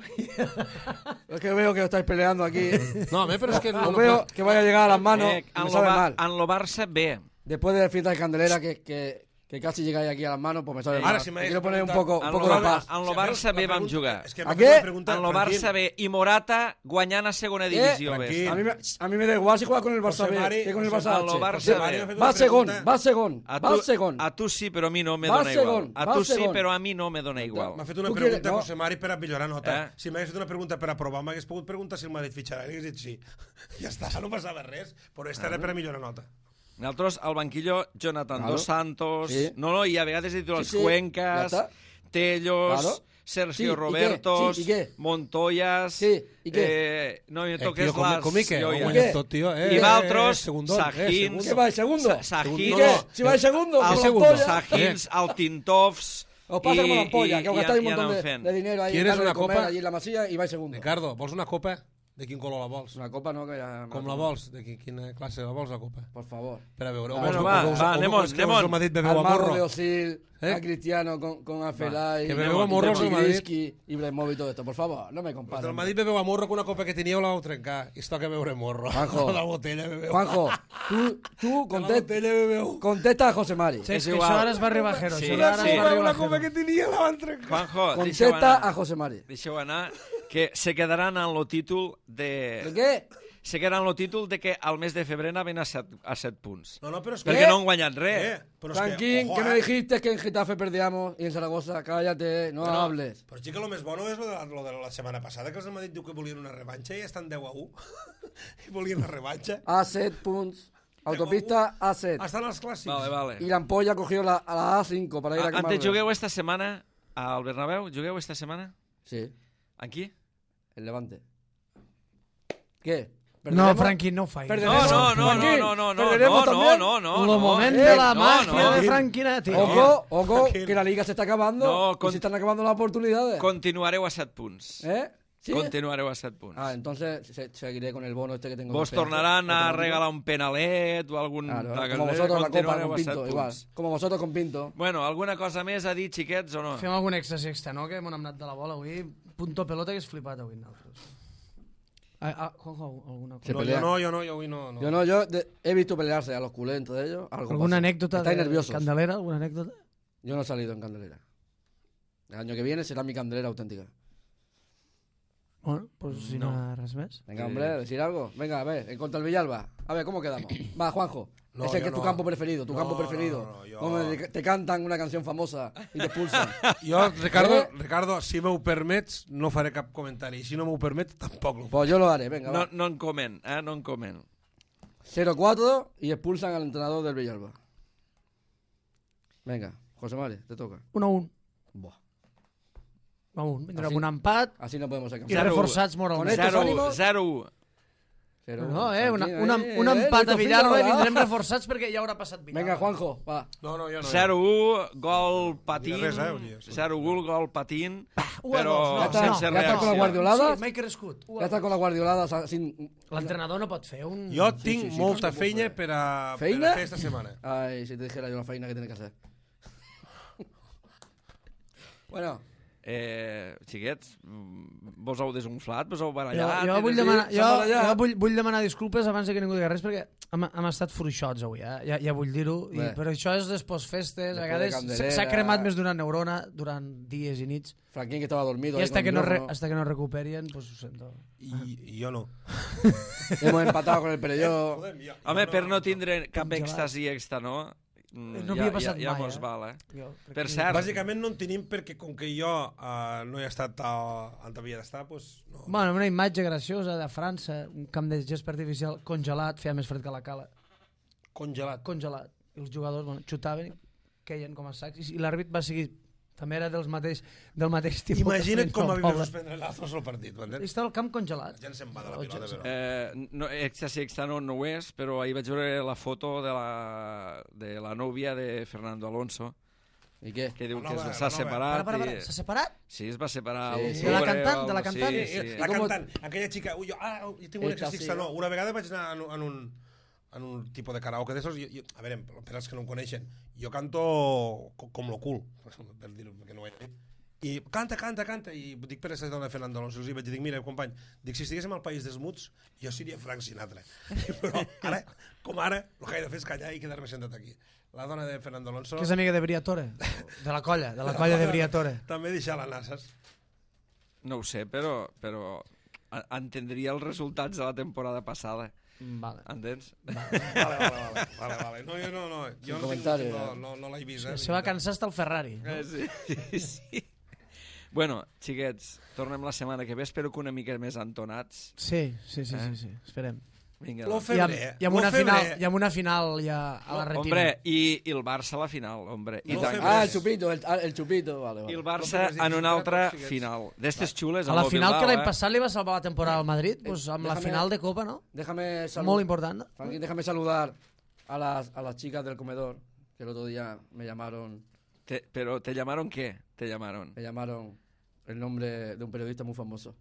Es que veo que lo estáis peleando aquí.
No, a mi, però és que...
Os veo que vaya a llegar a las manos
Eh,
y
en,
me
lo
sabe
Ba-
mal.
en lo Barça, bé.
Después de la fiesta de Candelera que, que, que casi llegáis aquí a las manos, pues me sabe
Ahora,
mal.
si me
Me
hagués
quiero poner un
preguntado-
poco, un
En
poco
lo,
de
Bar-
paz.
en lo Barça bé vam jugar.
És que
¿A
m'ha
qué?
fet una pregunta,
En lo
Franquín.
Barça bé. I Morata guanyant a segona divisió bé.
tranquil.
A mí, me, a mí me da igual si juega con el Barça
José
B
Mari,
que con el
José
Barça
Mari,
H.
Barça
Sí,
B.
Mari, m'ha fet
Va
una
según,
pregunta.
va según,
A
va
tu,
según.
a tu sí, però a mi no me
Va
dona igual.
segon,
A
va
tu sí,
segon.
però a mi no me dona igual.
M'ha fet una
Tu
pregunta,
quieres- no.
José Mari, per a millorar nota.
Eh?
Si m'hagués fet una pregunta per aprovar, m'hagués pogut preguntar si el Madrid fitxarà. I hagués dit sí. Ja està, no passava res. Però esta era per a millorar nota.
Nosaltres, al banquillo, Jonathan
Claro.
Dos Santos...
Sí.
No, no, i a vegades he dit els
Sí, sí,
Cuencas,
ja està.
Tellos,
Claro.
Sergio
Sí, ¿y qué?
Robertos,
Sí, ¿y qué?
Montoyas...
Sí, ¿y qué?
Eh, no me
Eh,
toques
tio, com,
les...
com i què?
joies.
Ho
¿Y
guanyes
qué?
tot, tio.
I
Eh,
d'altres,
eh, segundón,
Sajins...
eh, segundo.
¿Qué va, el segundo?
Sa- Sajins...
¿Y qué? Si va el segundo,
El
con la
segundo.
ampolla.
Sajins, el Tintovs...
Os pasa como la ampolla, que os
i-
gastáis un
i
montón
anem
de,
fent.
de dinero ahí
¿Quieres
en
una
de comer
copa?
allí en la masilla y vais segundo.
Ricardo, vols una copa? De quin color la vols?
Una copa no, que ya...
Com la vols? De quin, quina classe la vols, la copa?
Por favor.
Per a veure. o
Bueno,
vols-
va,
o veus-
va,
o
anem-on,
veus que
anem-on.
el Madrid bebeu
Al
a
mago
morro.
de Osil,
¿Eh?
a Cristiano con, con Afelay,
que bebeu a morros el Madrid.
Griski, Ibrahimovic y todo esto. Por favor, no me
Pues
compares.
del Madrid bebeu a morro que una copa que teníeu la vau trencar. I es toca beure morro.
Juanjo.
La botella bebeu.
Juanjo, tú, tú
Que la
contesta,
botella bebeu.
contesta a José Mari.
Sí, és
És
que
igual.
això ara es va rebajero.
Sí,
això
sí.
ara es va
Una
rebajero.
copa que tenia la van trencar.
Juanjo, deixeu
Contesta
anar.
a José Mari.
Deixeu anar, que se quedaran en el títol
¿De
de...
qué?
Se quedaran en el títol de que al mes de febrer anaven a set, a set punts.
No, no, però és que...
Perquè no han guanyat res.
Eh, però és
Franquín,
ojo,
que me
eh.
dijiste que en Getafe perdíamos y en Zaragoza, cállate, no
Però-
hables.
Però, xica, el més bo és lo de, la, lo de la setmana passada, que els del Madrid diu que volien una revanxa i estan deu a u. I volien la revanxa.
A set punts. Autopista A set.
Estan els clàssics.
Vale, vale.
Y la ampolla cogió la, a la A cinco para ir a,
A,
quemar.
antes jugueu esta setmana al Bernabéu? Jugueu esta setmana?
Sí,
Aquí?
el Levante. ¿Qué?
No, Frankie, no ho faig.
No, no, no, no, no, no, no,
Perderemos
no,
también.
no, no,
Lo
no.
moment
Eh,
de la
no,
magia
no.
de Franquinetti.
Ojo, ojo,
Tranquil.
que la liga se está acabando
No,
y
con-
se están acabando las oportunidades.
Continuareu a set punts.
¿Eh? ¿Sí?
Continuareu a set punts.
Ah, entonces se- seguiré con el bono este que tengo.
Vos
de P F,
tornaran a
automático.
regalar un penalet o algun...
Claro,
d'aquest-
como vosotros la copa
continuareu
con
a set
Pinto,
punts.
igual. Como vosotros con Pinto.
Bueno, alguna cosa més a dir, xiquets, o no?
Fem algun extra sexta, no? Que m'ho hem anat de la bola avui. Punto pelota que és flipat avui. Nosaltres. Ah, ah, Juanjo, alguna cosa?
Se
No,
pelean.
yo no, yo no, yo hoy no. no.
Yo no, yo de- he visto pelearse a los culés entre ellos. Algo
¿Alguna
pasa.
anécdota
Estáis
de
nerviosos.
Candelera? ¿Alguna anécdota?
Yo no he salido en Candelera. El año que viene será mi Candelera auténtica.
Bueno, pues si no, no res més.
Venga, hombre, decir algo. Venga, a ver, en contra el Villalba. A ver, ¿cómo quedamos? Va, Juanjo.
No,
Ese
yo
que es tu
no.
campo preferido, tu
No,
campo
no,
preferido.
no, no, yo-
Donde te, te cantan una canción famosa y te expulsan.
Jo, Ricardo,
Eh?
Ricardo, si m'ho permets, no faré cap comentari. I si no m'ho permets, tampoc. lo faré.
Pues yo lo haré, venga,
No,
va.
no en coment, eh? No en coment.
cero cuatro y expulsan al entrenador del Villalba. Venga, José Mari, te toca.
un a un.
Buah,
un a un. Vindrà
Así-
un empat
así no podemos ser
i
campeones.
Zero.
reforçats
Con
moralment.
estos
zero,
ánimos-
zero u.
Cero,
No, eh, una,
tranquilo,
una,
eh,
un
eh,
empat a
Nico
Villalba i
Fino,
vindrem
va.
reforçats perquè ja haurà passat Villalba.
Venga, Juanjo, va.
No, no, jo no.
zero u, gol patint,
Res, eh, vull dir, sí.
zero u, gol patint,
u a
però
dos, no,
Ja està,
sense
ja està
reacció.
con la Guardiolada.
Sí, m'he crescut. u a
Ya está
dos.
con la guardiolada sa- sin...
L'entrenador no pot fer un...
Jo
Sí,
tinc
sí, sí,
molta
no se
feina
puede.
per a, per
¿Feina?
a fer esta setmana.
Ay, si te dijera yo la faena que tiene que hacer. Bueno,
Eh, xiquets, mm, vos heu desunflat, vos heu
Jo,
barallat...
jo,
i
vull
de-
demanar, jo,
s'ha barallat.
jo vull, vull demanar disculpes abans de que ningú digui res perquè hem, hem estat fruixots avui, eh? ja, ja vull dir-ho, i-
Bé.
però això és després festes, a
Després de
vegades
Candelera.
s'ha cremat més d'una neurona durant dies i nits,
Franquín que estaba dormido.
i
ahí
hasta
con
que,
el
no re,
micrófono.
hasta que no recuperien, pues ho sento.
I, i jo no.
Hemos empatado con el Perelló.
Joder, jo-
Home,
jo
per no tindre cap
Congelat.
èxtasi extra, no? Mm,
No havia
ja,
passat
ja, ja
mai,
mos
eh?
val, eh?
Jo crec
Per
que-
cert,
Bàsicament no en tenim perquè com que jo uh, no he estat a, on havia d'estar, doncs no.
Bueno, una imatge graciosa de França, un camp de gest artificial congelat, feia més fred que la cala,
Congelat.
congelat. I els jugadors bueno, xutaven i queien com a sacs, i l'àrbit va seguir, també era dels mateix, del mateix tipus.
Imagina't com
va
havíem de suspendre l'altre el partit,
I
m'entens?
estava el camp congelat.
La gent se'n va de la pilota, però...
Eh, no, èxtasi extra no, no ho és, però ahir vaig veure la foto de la, de la nòvia de Fernando Alonso,
¿Y qué?
que diu
La
que
nova,
s'ha
la nova.
separat.
Para, para, para.
i-
S'ha separat?
Sí, es va separar.
Sí,
a
sí.
l'octubre
De la cantant,
o
de la
algo
cantant?
així,
Eh,
sí.
eh, la
I com-
cantant, aquella xica... Ui, jo, ah, jo tinc un
Esta
exercici.
sí.
No, una vegada vaig anar en, un- en un en un tipus de karaoke d'esos, i, i, a veure, per als que no em coneixen, jo canto co- com lo cul, per dir-ho, perquè no ho he dit. I canta, canta, canta, i dic per aquesta dona de Fernando Alonso, i vaig dir, mira, company, dic, si estiguéssim al País dels Muts, jo seria Frank Sinatra. Però ara, com ara, el que he de fer és callar i quedar-me sentat aquí. La dona de Fernando Alonso...
Que és amiga de Briatore, de la colla, de la colla de Briatore.
També deixar la nasses.
No ho sé, però, però a- entendria els resultats de la temporada passada.
Vale.
Entens?
Vale, vale, vale, vale, vale. No, jo no, no, jo no,
comentari,
tinc, no,
eh?
no, no l'he vist. Eh?
Se va cansar hasta el Ferrari.
Eh, sí, sí. Bueno, xiquets, tornem la setmana que ve. Espero que una mica més entonats.
Sí, sí, sí,
Eh?
sí, sí. esperem.
Vinga,
Lo
doncs.
I amb,
febrer,
i amb
lo
una
febrer.
final, i amb una final ja a la retina.
Hombre, i, i el Barça a la final, hombre. I
No
tant.
febrer.
Ah, el chupito, el, ah, el chupito, vale,
I
vale.
el
No
Barça
febrer,
en una
sí,
altra
sí, sí.
final. D'estes xules,
A la
amb el
final que
Bilbao,
l'any
eh?
passat li va salvar la temporada al Madrid, pues amb la
déjame-
final de Copa, ¿no?
Déjame
Molt
saludar.
important. ¿no?
Franquín, déjame saludar a las, a las chicas del comedor, que el otro día me llamaron,
Te, però te llamaron què? Te llamaron.
me llamaron el nombre de un periodista muy famoso.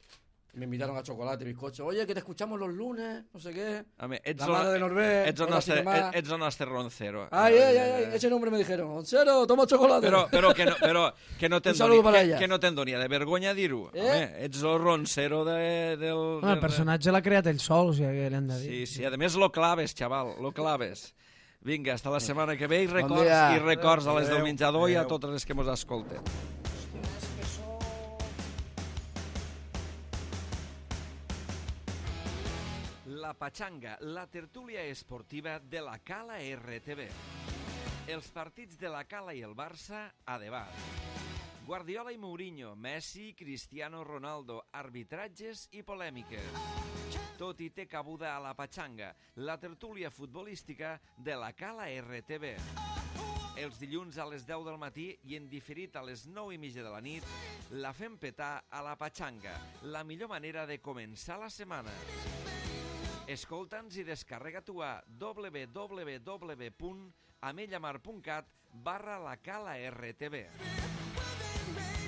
Me invitaron a chocolate y bizcocho. Oye, que te escuchamos los lunes, no sé qué.
Home, ets,
La
el,
mare de Norbert,
ets, el
hola,
nostre,
Cinemà.
ets el nostre roncero.
Ay, ay,
Eh,
ay, ay, ese nombre me dijeron. Oncero, toma chocolate.
Però, però, que, no, però que no te'n
Un saludo
doni,
para
que,
ella.
que no te'n doni de vergonya dir-ho.
Eh?
Home, ets el roncero de, del...
Home, el personatge l'ha creat ell sol, o sigui que li han de dir.
Sí, sí, a més lo claves, xaval, lo claves. Vinga, hasta la setmana que ve i records,
dia.
i records a les del
Adéu.
menjador i a
Adéu.
totes les que mos escolten. La Pachanga, la tertúlia esportiva de la Cala R T V. Els partits de la Cala i el Barça a debat. Guardiola i Mourinho, Messi, Cristiano Ronaldo, arbitratges i polèmiques. Tot hi té cabuda a la Pachanga, la tertúlia futbolística de la Cala R T V. Els dilluns a les deu del matí i en diferit a les nou i mitja de la nit, la fem petar a la Pachanga, la millor manera de començar la setmana. Escolta'ns i descarrega-t'ho a www punt amellamar punt cat barra la cala R T V.